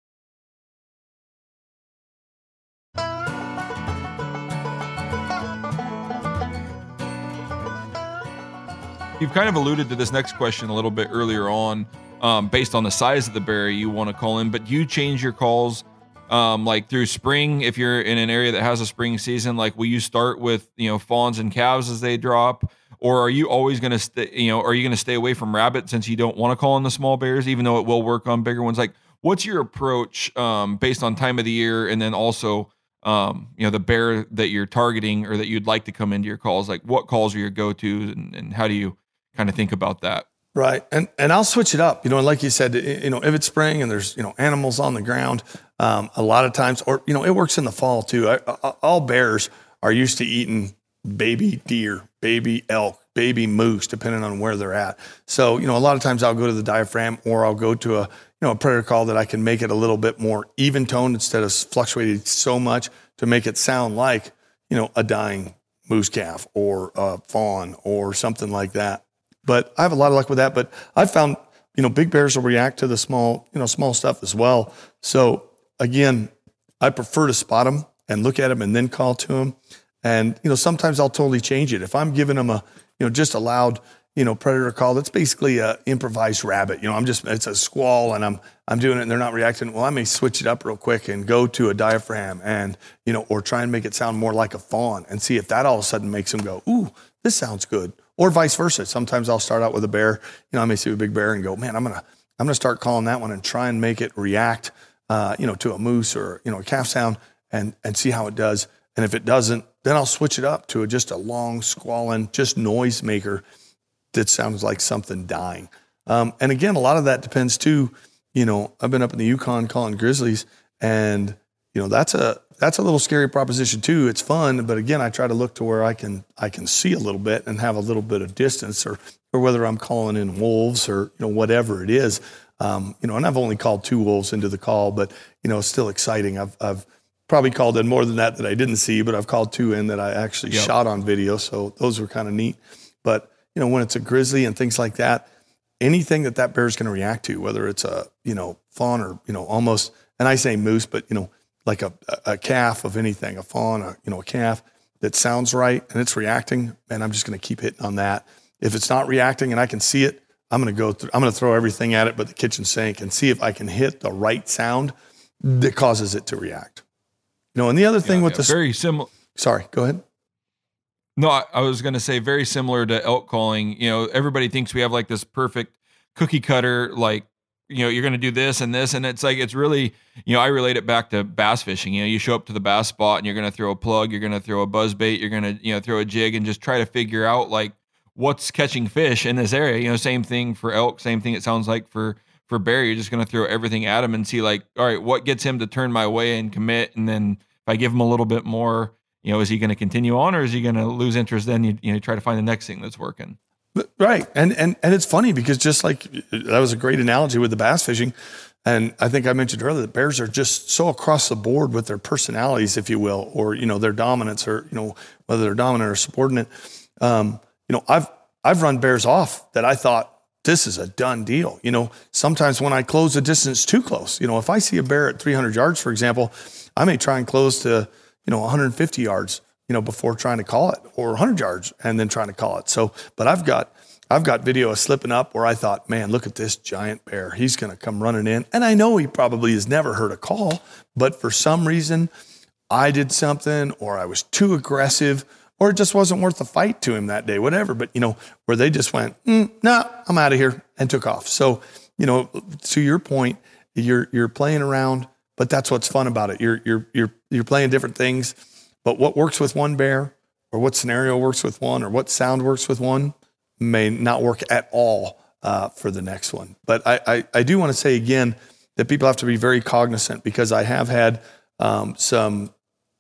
You've kind of alluded to this next question a little bit earlier on, um, based on the size of the bear you want to call in, but you change your calls um, like through spring. If you're in an area that has a spring season, like will you start with, you know, fawns and calves as they drop? Or are you always going to stay, you know, are you going to stay away from rabbit since you don't want to call in the small bears, even though it will work on bigger ones? Like, what's your approach um, based on time of the year? And then also, um, you know, the bear that you're targeting or that you'd like to come into your calls, like what calls are your go-tos and, and how do you kind of think about that? Right. And and I'll switch it up. You know, like you said, you know, if it's spring and there's, you know, animals on the ground, um, a lot of times, or, you know, it works in the fall too. I, I, all bears are used to eating baby deer, baby elk, baby moose, depending on where they're at. So, you know, a lot of times I'll go to the diaphragm or I'll go to a, you know, a predator call that I can make it a little bit more even toned instead of fluctuating so much to make it sound like, you know, a dying moose calf or a fawn or something like that. But I have a lot of luck with that. But I've found, you know, big bears will react to the small, you know, small stuff as well. So again, I prefer to spot them and look at them and then call to them. And, you know, sometimes I'll totally change it. If I'm giving them a, you know, just a loud, you know, predator call, that's basically a improvised rabbit. You know, I'm just, it's a squall and I'm, I'm doing it and they're not reacting. Well, I may switch it up real quick and go to a diaphragm and, you know, or try and make it sound more like a fawn and see if that all of a sudden makes them go, ooh, this sounds good. Or vice versa. Sometimes I'll start out with a bear. You know, I may see a big bear and go, man, I'm going to, I'm going to start calling that one and try and make it react, uh, you know, to a moose or, you know, a calf sound and, and see how it does. And if it doesn't, then I'll switch it up to a, just a long squalling, just noise maker that sounds like something dying. Um, and again, a lot of that depends too. You know, I've been up in the Yukon calling grizzlies and, you know, that's a, that's a little scary proposition too. It's fun, but again, I try to look to where I can, I can see a little bit and have a little bit of distance or, or whether I'm calling in wolves or, you know, whatever it is. Um, you know, and I've only called two wolves into the call, but you know, it's still exciting. I've, I've probably called in more than that that I didn't see, but I've called two in that I actually yep. shot on video. So those were kind of neat. But, you know, when it's a grizzly and things like that, anything that that bear is going to react to, whether it's a, you know, fawn or, you know, almost, and I say moose, but, you know, like a, a calf of anything, a fawn, a, you know, a calf that sounds right and it's reacting, and I'm just going to keep hitting on that. If it's not reacting and I can see it, I'm going to go through, I'm going to throw everything at it but the kitchen sink and see if I can hit the right sound that causes it to react. You know, and the other thing yeah, with yeah, this, very similar. Sorry, go ahead. No, I, I was going to say very similar to elk calling. You know, everybody thinks we have like this perfect cookie cutter, like you know, you're going to do this and this. And it's like, it's really, you know, I relate it back to bass fishing. You know, you show up to the bass spot and you're going to throw a plug, you're going to throw a buzz bait, you're going to, you know, throw a jig and just try to figure out like what's catching fish in this area. You know, same thing for elk, same thing it sounds like for, for bear. You're just going to throw everything at him and see like, all right, what gets him to turn my way and commit? And then if I give him a little bit more, you know, is he going to continue on or is he going to lose interest? Then you, you know, try to find the next thing that's working. Right. And, and, and it's funny because just like that was a great analogy with the bass fishing. And I think I mentioned earlier that bears are just so across the board with their personalities, if you will, or, you know, their dominance or, you know, whether they're dominant or subordinate. Um, you know, I've, I've run bears off that I thought this is a done deal. You know, sometimes when I close the distance too close, you know, if I see a bear at three hundred yards, for example, I may try and close to, you know, one hundred fifty yards, you know, before trying to call it, or one hundred yards and then trying to call it. So, but I've got, I've got video of slipping up where I thought, man, look at this giant bear. He's going to come running in. And I know he probably has never heard a call, but for some reason I did something, or I was too aggressive, or it just wasn't worth the fight to him that day, whatever. But, you know, where they just went, mm, no, nah, I'm out of here, and took off. So, you know, to your point, you're, you're playing around, but that's what's fun about it. You're, you're, you're, you're playing different things. But what works with one bear, or what scenario works with one, or what sound works with one, may not work at all uh, for the next one. But I, I, I do want to say again that people have to be very cognizant, because I have had um, some,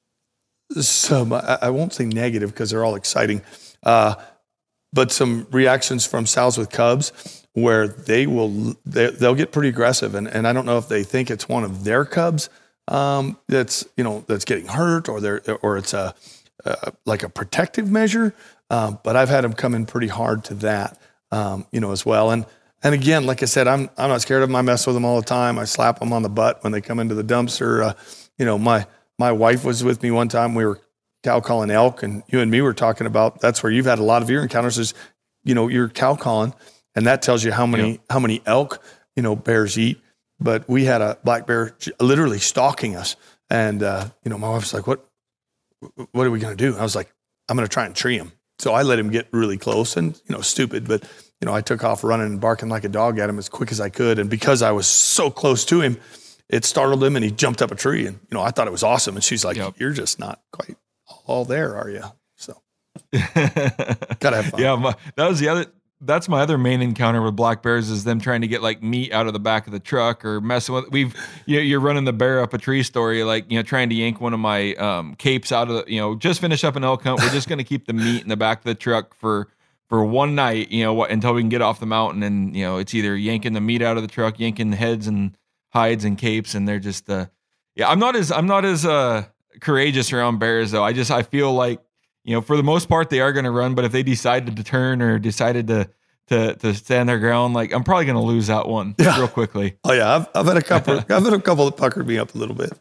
some I, I won't say negative because they're all exciting, uh, but some reactions from sows with cubs where they will, they, they'll get pretty aggressive. And, and I don't know if they think it's one of their cubs um, that's, you know, that's getting hurt, or they're, or it's a, uh, like a protective measure. Um, but I've had them come in pretty hard to that, um, you know, as well. And, and again, like I said, I'm, I'm not scared of them. I mess with them all the time. I slap them on the butt when they come into the dumpster. Uh, you know, my, my wife was with me one time. We were cow calling elk, and you and me were talking about, that's where you've had a lot of your encounters is, you know, you're cow calling, and that tells you how many, yeah. how many elk, you know, bears eat. But we had a black bear literally stalking us. And, uh, you know, my wife's like, what, what are we going to do? I was like, I'm going to try and tree him. So I let him get really close, and, you know, stupid, but, you know, I took off running and barking like a dog at him as quick as I could. And because I was so close to him, it startled him, and he jumped up a tree, and, you know, I thought it was awesome. And she's like, yep. You're just not quite all there, are you? So gotta have fun. Yeah. My, that was the other, that's my other main encounter with black bears, is them trying to get like meat out of the back of the truck, or messing with, we've, you know, you're running the bear up a tree story, like, you know, trying to yank one of my um, capes out of the, you know, just finish up an elk hunt. We're just going to keep the meat in the back of the truck for, for one night, you know, what, until we can get off the mountain. And, you know, it's either yanking the meat out of the truck, yanking heads and hides and capes. And they're just, uh, yeah, I'm not as, I'm not as uh, courageous around bears though. I just, I feel like, you know, for the most part, they are going to run, but if they decided to turn or decided to, to, to stand their ground, like, I'm probably going to lose that one yeah. real quickly. Oh yeah. I've, I've had a couple, I've had a couple that puckered me up a little bit.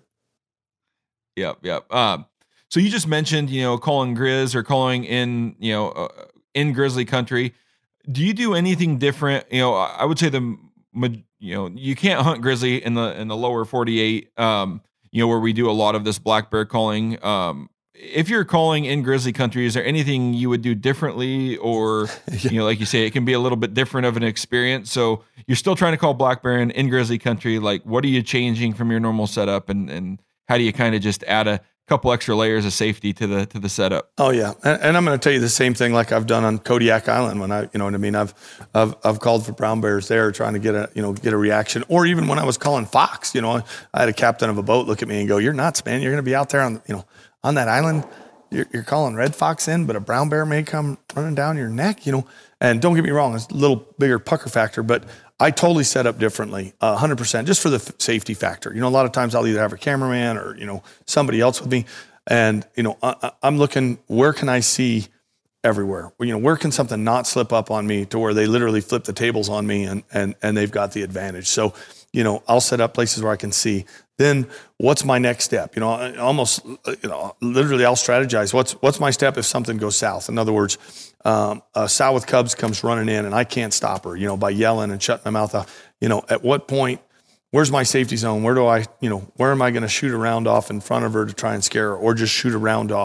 Yep. Yep. Um, so you just mentioned, you know, calling grizz or calling in, you know, uh, in grizzly country. Do you do anything different? You know, I would say the, you know, you can't hunt grizzly in the, in the lower forty-eight, um, you know, where we do a lot of this black bear calling. Um, if you're calling in grizzly country, is there anything you would do differently, or, yeah. you know, like you say, it can be a little bit different of an experience. So you're still trying to call black bear in, in grizzly country. Like, what are you changing from your normal setup, and, and how do you kind of just add a couple extra layers of safety to the, to the setup? Oh yeah. And, and I'm going to tell you the same thing, like I've done on Kodiak Island when I, you know what I mean? I've, I've, I've called for brown bears there, trying to get a, you know, get a reaction. Or even when I was calling fox, you know, I had a captain of a boat look at me and go, "You're nuts, man. You're going to be out there on, you know, on that island. You're, you're calling red fox in, but a brown bear may come running down your neck," you know? And don't get me wrong, it's a little bigger pucker factor, but I totally set up differently, uh, one hundred percent, just for the f- safety factor. You know, a lot of times I'll either have a cameraman or, you know, somebody else with me. And, you know, I, I'm looking, where can I see everywhere? You know, where can something not slip up on me to where they literally flip the tables on me and, and, and they've got the advantage. So, you know, I'll set up places where I can see. Then what's my next step? You know, I almost, you know, literally I'll strategize. What's, what's my step if something goes south? In other words, um, a sow with cubs comes running in and I can't stop her, you know, by yelling and shutting my mouth off. You know, at what point, where's my safety zone? Where do I, you know, where am I going to shoot a round off in front of her to try and scare her, or just shoot a round off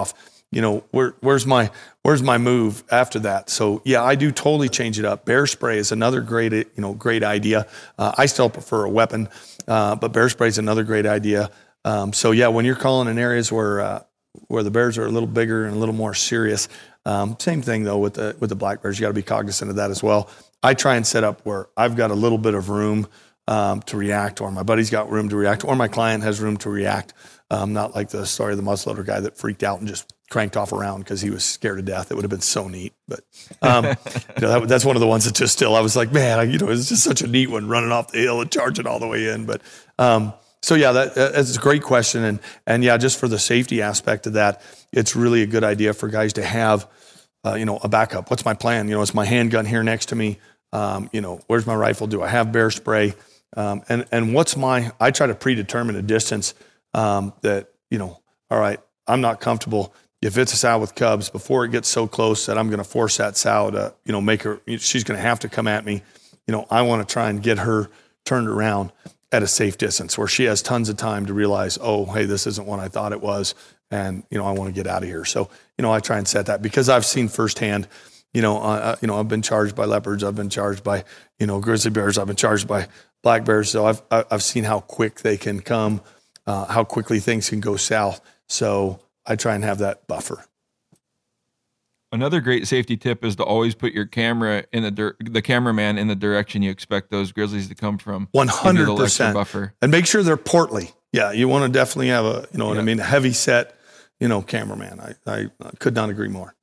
you know, where, where's my, where's my move after that? So yeah, I do totally change it up. Bear spray is another great, you know, great idea. Uh, I still prefer a weapon, uh, but bear spray is another great idea. Um, so yeah, when you're calling in areas where, uh, where the bears are a little bigger and a little more serious, um, same thing though with the, with the black bears, you got to be cognizant of that as well. I try and set up where I've got a little bit of room um, to react, or my buddy's got room to react, or my client has room to react. Um, not like the story of the muzzleloader guy that freaked out and just cranked off around because he was scared to death. It would have been so neat. But um, you know, that, that's one of the ones that just still, I was like, man, I, you know, it's just such a neat one, running off the hill and charging all the way in. But um, so yeah, that, that's a great question. And, and yeah, just for the safety aspect of that, it's really a good idea for guys to have, uh, you know, a backup. What's my plan? You know, is my handgun here next to me? Um, you know, where's my rifle? Do I have bear spray? Um, and, and what's my, I try to predetermine a distance um, that, you know, all right, I'm not comfortable if it's a sow with cubs before it gets so close that I'm going to force that sow to, you know, make her, she's going to have to come at me. You know, I want to try and get her turned around at a safe distance where she has tons of time to realize, oh, hey, this isn't what I thought it was. And, you know, I want to get out of here. So, you know, I try and set that because I've seen firsthand, you know, uh, you know, I've been charged by leopards. I've been charged by, you know, grizzly bears. I've been charged by black bears. So I've, I've seen how quick they can come, uh, how quickly things can go south. So I try and have that buffer. Another great safety tip is to always put your camera in the, dir- the cameraman in the direction you expect those grizzlies to come from. one hundred percent. Buffer. And make sure they're portly. Yeah. You want to definitely have a, you know what yeah. I mean? A heavy set, you know, cameraman. I, I could not agree more.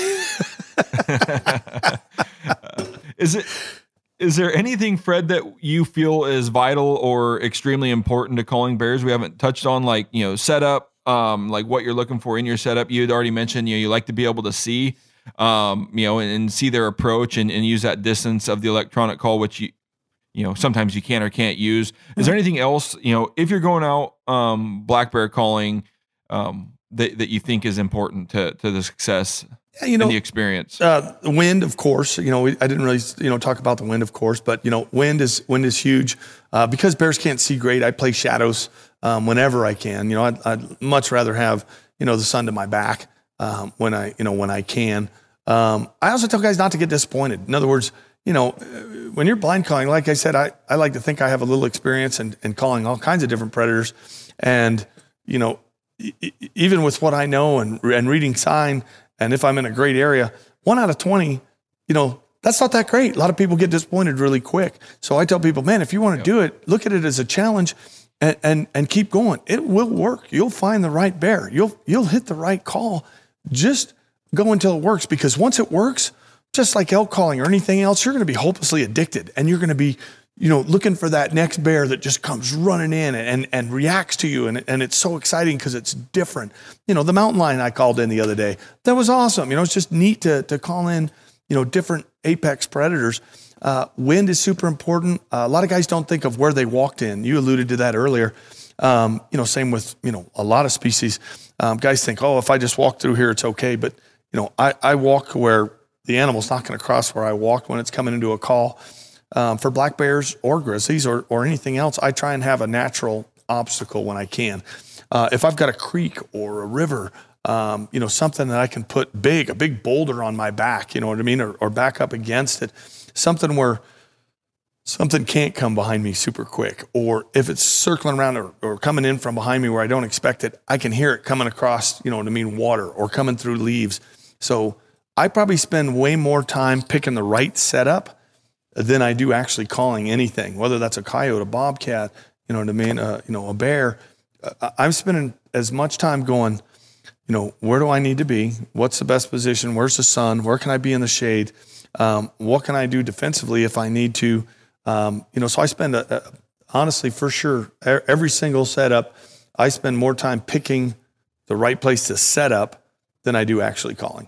is it, is there anything, Fred, that you feel is vital or extremely important to calling bears? We haven't touched on, like, you know, setup, um, like what you're looking for in your setup. You had already mentioned, you know, you like to be able to see, um, you know, and, and see their approach and, and use that distance of the electronic call, which you, you know, sometimes you can or can't use. Is there anything else, you know, if you're going out, um, black bear calling, um, that, that you think is important to, to the success yeah, you know, and the experience? Uh, the wind, of course, you know, we, I didn't really, you know, talk about the wind, of course, but, you know, wind is, wind is huge. Uh, because bears can't see great, I play shadows, um, whenever I can. You know, I'd, I'd much rather have, you know, the sun to my back, um, when I, you know, when I can. Um, I also tell guys not to get disappointed. In other words, you know, when you're blind calling, like I said, I, I like to think I have a little experience in, in calling all kinds of different predators. And, you know, e- even with what I know and, and reading sign, and if I'm in a great area, one out of twenty, you know, that's not that great. A lot of people get disappointed really quick. So I tell people, man, if you want to do it, look at it as a challenge and, and, and keep going. It will work. You'll find the right bear. You'll, you'll hit the right call. Just go until it works, because once it works, just like elk calling or anything else, you're going to be hopelessly addicted, and you're going to be, you know, looking for that next bear that just comes running in and, and reacts to you. And, and it's so exciting because it's different. You know, the mountain lion I called in the other day, that was awesome. You know, it's just neat to, to call in, you know, different apex predators. Uh, wind is super important. Uh, a lot of guys don't think of where they walked in. You alluded to that earlier. Um, you know, same with, you know, a lot of species. Um, guys think, oh, if I just walk through here, it's okay. But, you know, I, I walk where the animal's not going to cross where I walked when it's coming into a call. Um, for black bears or grizzlies or, or anything else, I try and have a natural obstacle when I can. Uh, if I've got a creek or a river, um, you know, something that I can put big, a big boulder on my back, you know what I mean? Or, or back up against it, something where something can't come behind me super quick. Or if it's circling around or, or coming in from behind me where I don't expect it, I can hear it coming across, you know what I mean, water or coming through leaves. So I probably spend way more time picking the right setup than I do actually calling anything, whether that's a coyote, a bobcat, you know what I mean, uh, you know, a bear. Uh, I'm spending as much time going, you know, where do I need to be? What's the best position? Where's the sun? Where can I be in the shade? Um, what can I do defensively if I need to? Um, you know, so I spend, a, a, honestly, for sure, every single setup, I spend more time picking the right place to set up than I do actually calling.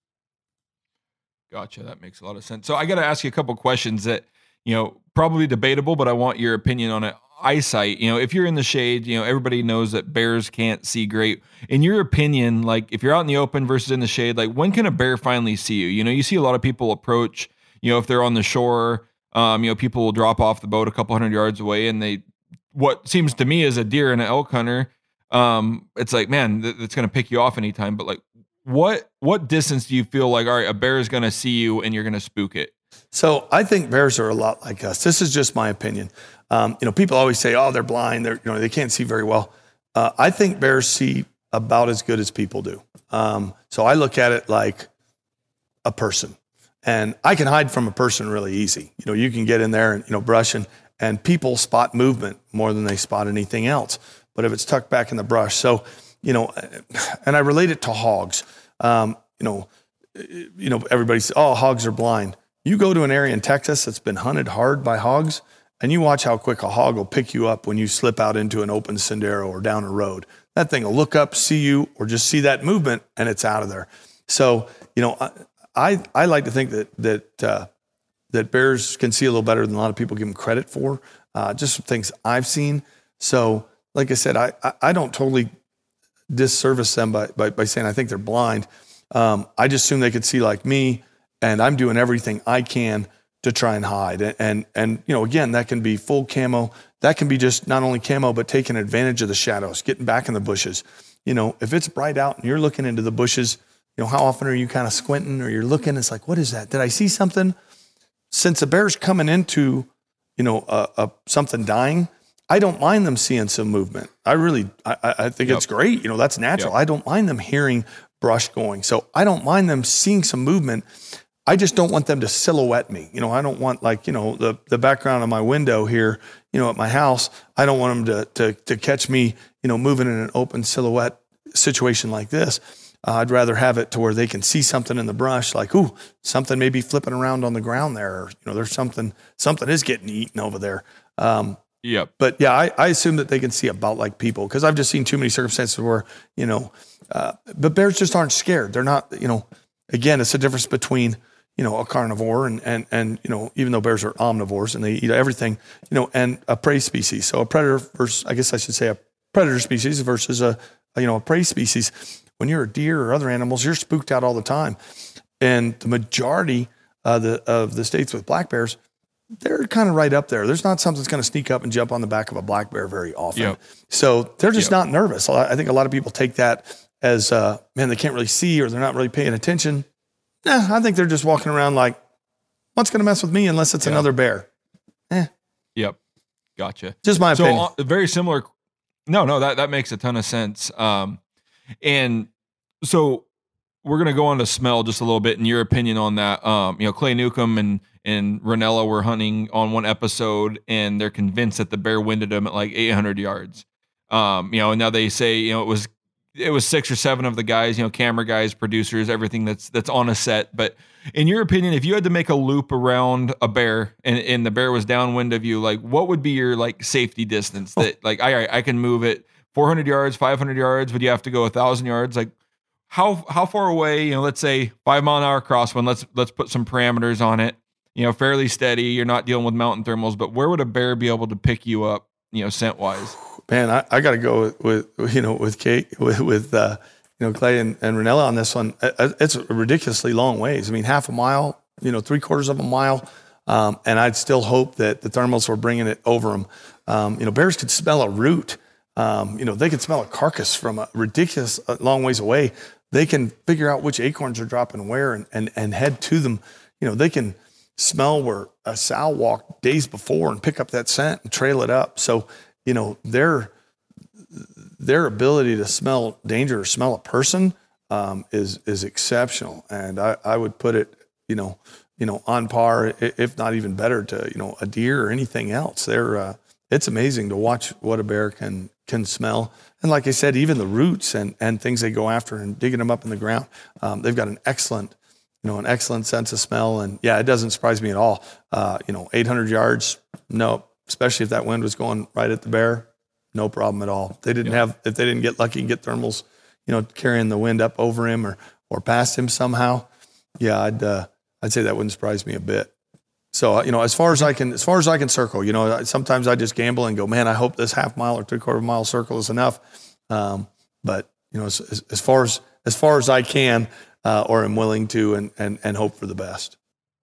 Gotcha. That makes a lot of sense. So I got to ask you a couple questions that, you know, probably debatable, but I want your opinion on it. Eyesight, you know, if you're in the shade, you know, everybody knows that bears can't see great. In your opinion, like if you're out in the open versus in the shade, like when can a bear finally see you? You know, you see a lot of people approach, you know, if they're on the shore, um, you know, people will drop off the boat a couple hundred yards away and they, what seems to me as a deer and an elk hunter, um, it's like, man, th- it's going to pick you off anytime. But like, what what distance do you feel like, all right, a bear is going to see you and you're going to spook it? So I think bears are a lot like us. This is just my opinion. Um, you know, people always say, oh, they're blind. They're, you know, they can't see very well. Uh, I think bears see about as good as people do. Um, so I look at it like a person, and I can hide from a person really easy. You know, you can get in there and, you know, brush, and, and people spot movement more than they spot anything else. But if it's tucked back in the brush, so, you know, and I relate it to hogs. Um, you know, you know, everybody says, oh, hogs are blind. You go to an area in Texas that's been hunted hard by hogs, and you watch how quick a hog will pick you up when you slip out into an open sendero or down a road. That thing will look up, see you, or just see that movement, and it's out of there. So, you know, I I, I like to think that that uh, that bears can see a little better than a lot of people give them credit for. Uh, just some things I've seen. So, like I said, I I, I don't totally disservice them by, by by saying I think they're blind. Um, I just assume they could see like me, and I'm doing everything I can to try and hide. And, and, and, you know, again, that can be full camo. That can be just not only camo, but taking advantage of the shadows, getting back in the bushes. You know, if it's bright out and you're looking into the bushes, you know, how often are you kind of squinting or you're looking? It's like, what is that? Did I see something? Since the bear's coming into, you know, a, a something dying, I don't mind them seeing some movement. I really, I, I think yep. it's great. You know, that's natural. Yep. I don't mind them hearing brush going. So I don't mind them seeing some movement. I just don't want them to silhouette me. You know, I don't want like, you know, the, the background of my window here, you know, at my house. I don't want them to, to, to catch me, you know, moving in an open silhouette situation like this. Uh, I'd rather have it to where they can see something in the brush, like, ooh, something may be flipping around on the ground there. Or, you know, there's something, something is getting eaten over there. Um, Yep. But yeah, I, I assume that they can see about like people, because I've just seen too many circumstances where, you know, uh, but bears just aren't scared. They're not, you know, again, it's a difference between, you know, a carnivore and, and, and, you know, even though bears are omnivores and they eat everything, you know, and a prey species. So a predator versus, I guess I should say a predator species versus a, a you know, a prey species. When you're a deer or other animals, you're spooked out all the time. And the majority uh, the, of the states with black bears, they're kind of right up there. There's not something that's going to sneak up and jump on the back of a black bear very often. Yep. So they're just yep. not nervous. I think a lot of people take that as, uh, man, they can't really see or they're not really paying attention. Nah, I think they're just walking around like, what's going to mess with me unless it's yep. another bear? Eh. Yep. Gotcha. Just my opinion. So uh, very similar. No, no, that, that makes a ton of sense. Um, and so we're going to go on to smell just a little bit in your opinion on that. Um, you know, Clay Newcomb and, and Ranella were hunting on one episode and they're convinced that the bear winded them at like eight hundred yards. Um, you know, and now they say, you know, it was, it was six or seven of the guys, you know, camera guys, producers, everything that's, that's on a set. But in your opinion, if you had to make a loop around a bear and, and the bear was downwind of you, like what would be your like safety distance that like, I, I can move it four hundred yards, five hundred yards, would you have to go a thousand yards? Like how, how far away, you know, let's say five mile an hour crosswind, let's, let's put some parameters on it, you know, fairly steady. You're not dealing with mountain thermals, but where would a bear be able to pick you up, you know, scent wise? Man, I, I got to go with, with, you know, with Kate, with, with uh, you know, Clay and, and Ranella on this one. It's a ridiculously long ways. I mean, half a mile, you know, three quarters of a mile. Um, and I'd still hope that the thermals were bringing it over them. Um, you know, bears could smell a root. Um, you know, they could smell a carcass from a ridiculous uh, long ways away. They can figure out which acorns are dropping where and, and, and head to them. You know, they can smell where a sow walked days before and pick up that scent and trail it up. So, you know, their their ability to smell danger or smell a person um, is is exceptional, and I, I would put it, you know, you know, on par, if not even better, to you know a deer or anything else. They're uh, it's amazing to watch what a bear can can smell, and like I said, even the roots and and things they go after and digging them up in the ground, um, they've got an excellent. You know, an excellent sense of smell, and yeah, it doesn't surprise me at all. Uh, you know, eight hundred yards, no, especially if that wind was going right at the bear, no problem at all. They didn't yeah. have, if they didn't get lucky and get thermals, you know, carrying the wind up over him or or past him somehow. Yeah, I'd uh, I'd say that wouldn't surprise me a bit. So you know, as far as I can, as far as I can circle, you know, sometimes I just gamble and go, man, I hope this half mile or three quarter mile circle is enough. Um, but you know, as, as far as as far as I can. Uh, or am willing to and, and and hope for the best.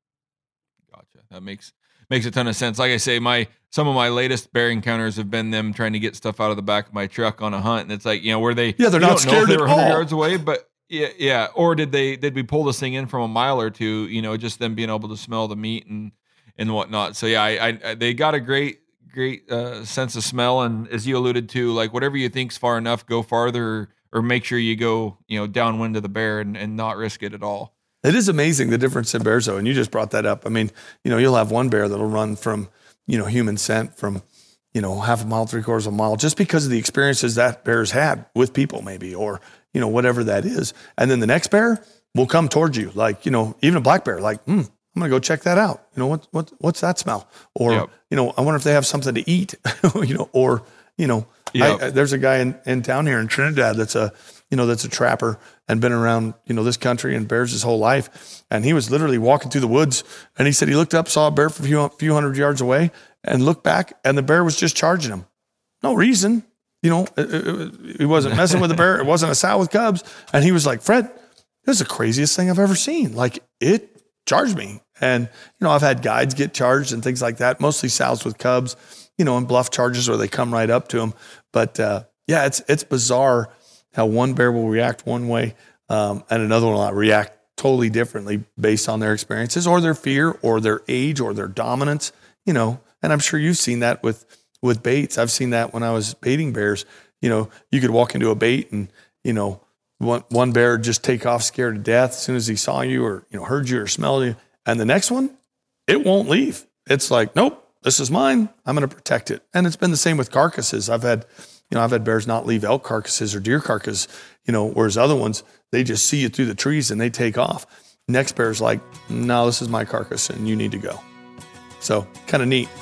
Gotcha. That makes makes a ton of sense. Like I say, my some of my latest bear encounters have been them trying to get stuff out of the back of my truck on a hunt, and it's like you know where they yeah they're not scared they at were all. one hundred yards away, but Yeah, yeah. Or did they did we pull this thing in from a mile or two? You know, just them being able to smell the meat and and whatnot. So yeah, I, I they got a great great uh, sense of smell, and as you alluded to, like whatever you think's far enough, go farther, or make sure you go you know downwind of the bear and, and not risk it at all. It is amazing the difference in bears, though, and you just brought that up. I mean, you know, you'll have one bear that'll run from you know human scent from you know half a mile, three quarters of a mile, just because of the experiences that bear's had with people, maybe, or you know, whatever that is. And then the next bear will come towards you. Like, you know, even a black bear, like, hmm, I'm going to go check that out. You know, what, what, what's that smell? Or, yep. you know, I wonder if they have something to eat, you know, or, you know, yep. I, I, there's a guy in, in town here in Trinidad that's a, you know, that's a trapper and been around, you know, this country and bears his whole life. And he was literally walking through the woods and he said he looked up, saw a bear from a few, few hundred yards away and looked back and the bear was just charging him. No reason. You know, it, it, he wasn't messing with the bear. It wasn't a sow with cubs. And he was like, Fred, this is the craziest thing I've ever seen. Like, it charged me. And, you know, I've had guides get charged and things like that, mostly sows with cubs, you know, and bluff charges where they come right up to them. But, uh, yeah, it's it's bizarre how one bear will react one way um, and another one will react totally differently based on their experiences or their fear or their age or their dominance, you know. And I'm sure you've seen that with with baits. I've seen that when I was baiting bears. You know, you could walk into a bait and, you know, one, one bear just take off scared to death as soon as he saw you or, you know, heard you or smelled you. And the next one, it won't leave. It's like, nope, this is mine. I'm going to protect it. And it's been the same with carcasses. I've had, you know, I've had bears not leave elk carcasses or deer carcasses, you know, whereas other ones, they just see you through the trees and they take off. Next bear's like, no, this is my carcass and you need to go. So kind of neat.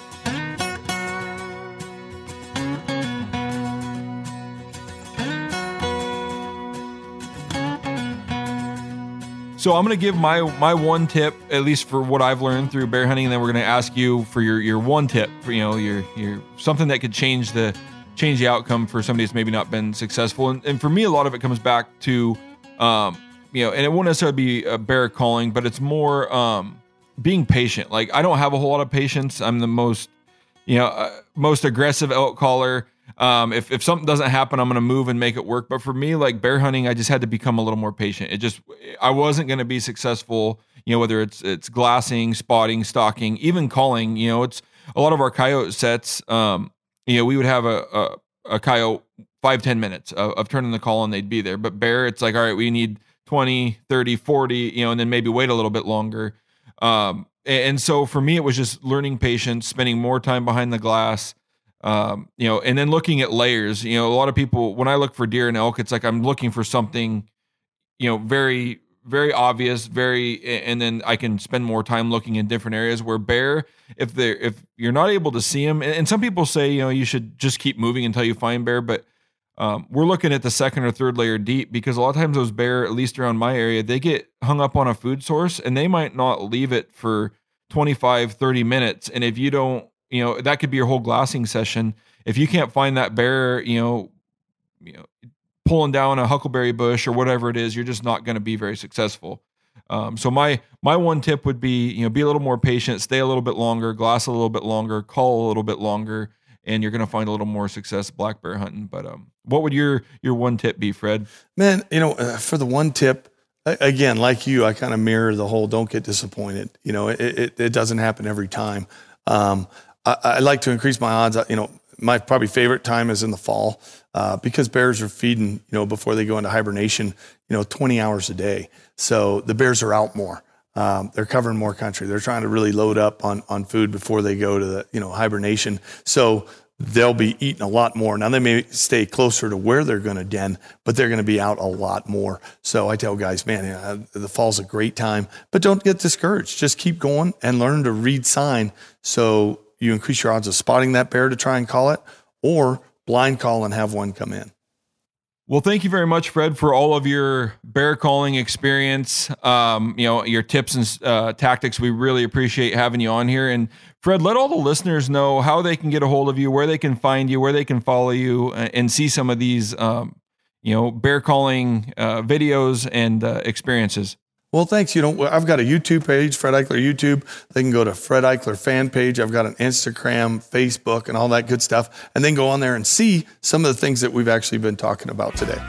So I'm going to give my my one tip, at least for what I've learned through bear hunting, and then we're going to ask you for your your one tip for, you know, your your something that could change the change the outcome for somebody that's maybe not been successful. And, and for me, a lot of it comes back to, um, you know, and it won't necessarily be a bear calling, but it's more um, being patient. Like, I don't have a whole lot of patience. I'm the most, you know, uh, most aggressive elk caller. Um, if, if something doesn't happen, I'm going to move and make it work. But for me, like bear hunting, I just had to become a little more patient. It just, I wasn't going to be successful, you know, whether it's, it's glassing, spotting, stalking, even calling, you know, it's a lot of our coyote sets. Um, you know, we would have a, a, a coyote five, ten minutes of, of turning the call and they'd be there. But bear, it's like, all right, we need twenty, thirty, forty, you know, and then maybe wait a little bit longer. Um, and, and so for me, it was just learning patience, spending more time behind the glass. Um, you know, and then looking at layers. You know, a lot of people, when I look for deer and elk, it's like I'm looking for something, you know, very, very obvious, very, and then I can spend more time looking in different areas. Where bear, if they're, if you're not able to see them, and, and some people say, you know, you should just keep moving until you find bear, but um, we're looking at the second or third layer deep, because a lot of times those bear, at least around my area, they get hung up on a food source and they might not leave it for twenty-five, thirty minutes. And if you don't, you know, that could be your whole glassing session. If you can't find that bear, you know, you know, pulling down a huckleberry bush or whatever it is, you're just not going to be very successful. Um, so my my one tip would be, you know, be a little more patient, stay a little bit longer, glass a little bit longer, call a little bit longer, and you're going to find a little more success black bear hunting. But um, what would your your one tip be, Fred? Man, you know, uh, for the one tip, again, like you, I kind of mirror the whole don't get disappointed. You know, it, it, it doesn't happen every time. Um, I, I like to increase my odds. You know, my probably favorite time is in the fall uh, because bears are feeding, you know, before they go into hibernation, you know, twenty hours a day. So the bears are out more. Um, they're covering more country. They're trying to really load up on, on food before they go to the, you know, hibernation. So they'll be eating a lot more. Now they may stay closer to where they're going to den, but they're going to be out a lot more. So I tell guys, man, you know, the fall's a great time, but don't get discouraged. Just keep going and learn to read sign. So you increase your odds of spotting that bear to try and call it, or blind call and have one come in. Well, thank you very much, Fred, for all of your bear calling experience, um, you know, your tips and uh, tactics. We really appreciate having you on here. And Fred, let all the listeners know how they can get a hold of you, where they can find you, where they can follow you, and see some of these, um, you know, bear calling uh, videos and uh, experiences. Well, thanks. You know, I've got a YouTube page, Fred Eichler YouTube. They can go to Fred Eichler fan page. I've got an Instagram, Facebook, and all that good stuff. And then go on there and see some of the things that we've actually been talking about today.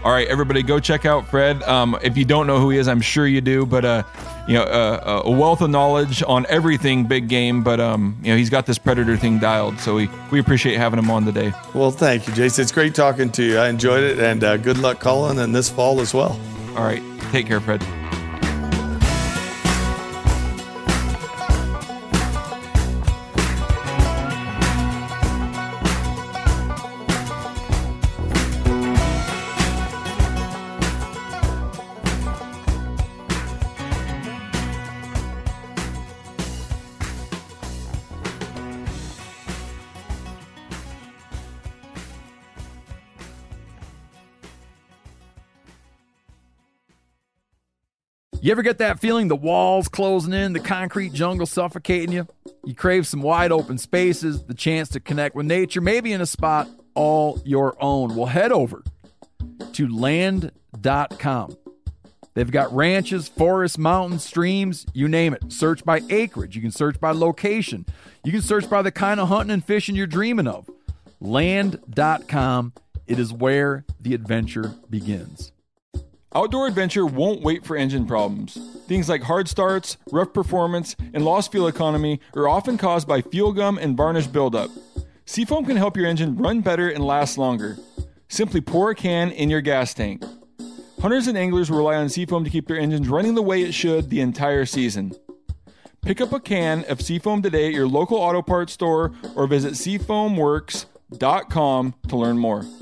All right, everybody, go check out Fred. Um, if you don't know who he is, I'm sure you do, but uh, you know, uh, a wealth of knowledge on everything big game. But um, you know, he's got this Predator thing dialed, so we we appreciate having him on today. Well, thank you, Jason. It's great talking to you. I enjoyed it, and uh, good luck calling and this fall as well. All right, take care, Fred. You ever get that feeling the walls closing in, the concrete jungle suffocating you? You crave some wide open spaces, the chance to connect with nature, maybe in a spot all your own. Well, head over to land dot com. They've got ranches, forests, mountains, streams, you name it. Search by acreage. You can search by location. You can search by the kind of hunting and fishing you're dreaming of. land dot com. It is where the adventure begins. Outdoor adventure won't wait for engine problems. Things like hard starts, rough performance, and lost fuel economy are often caused by fuel gum and varnish buildup. Seafoam can help your engine run better and last longer. Simply pour a can in your gas tank. Hunters and anglers rely on Seafoam to keep their engines running the way it should the entire season. Pick up a can of Seafoam today at your local auto parts store or visit seafoam works dot com to learn more.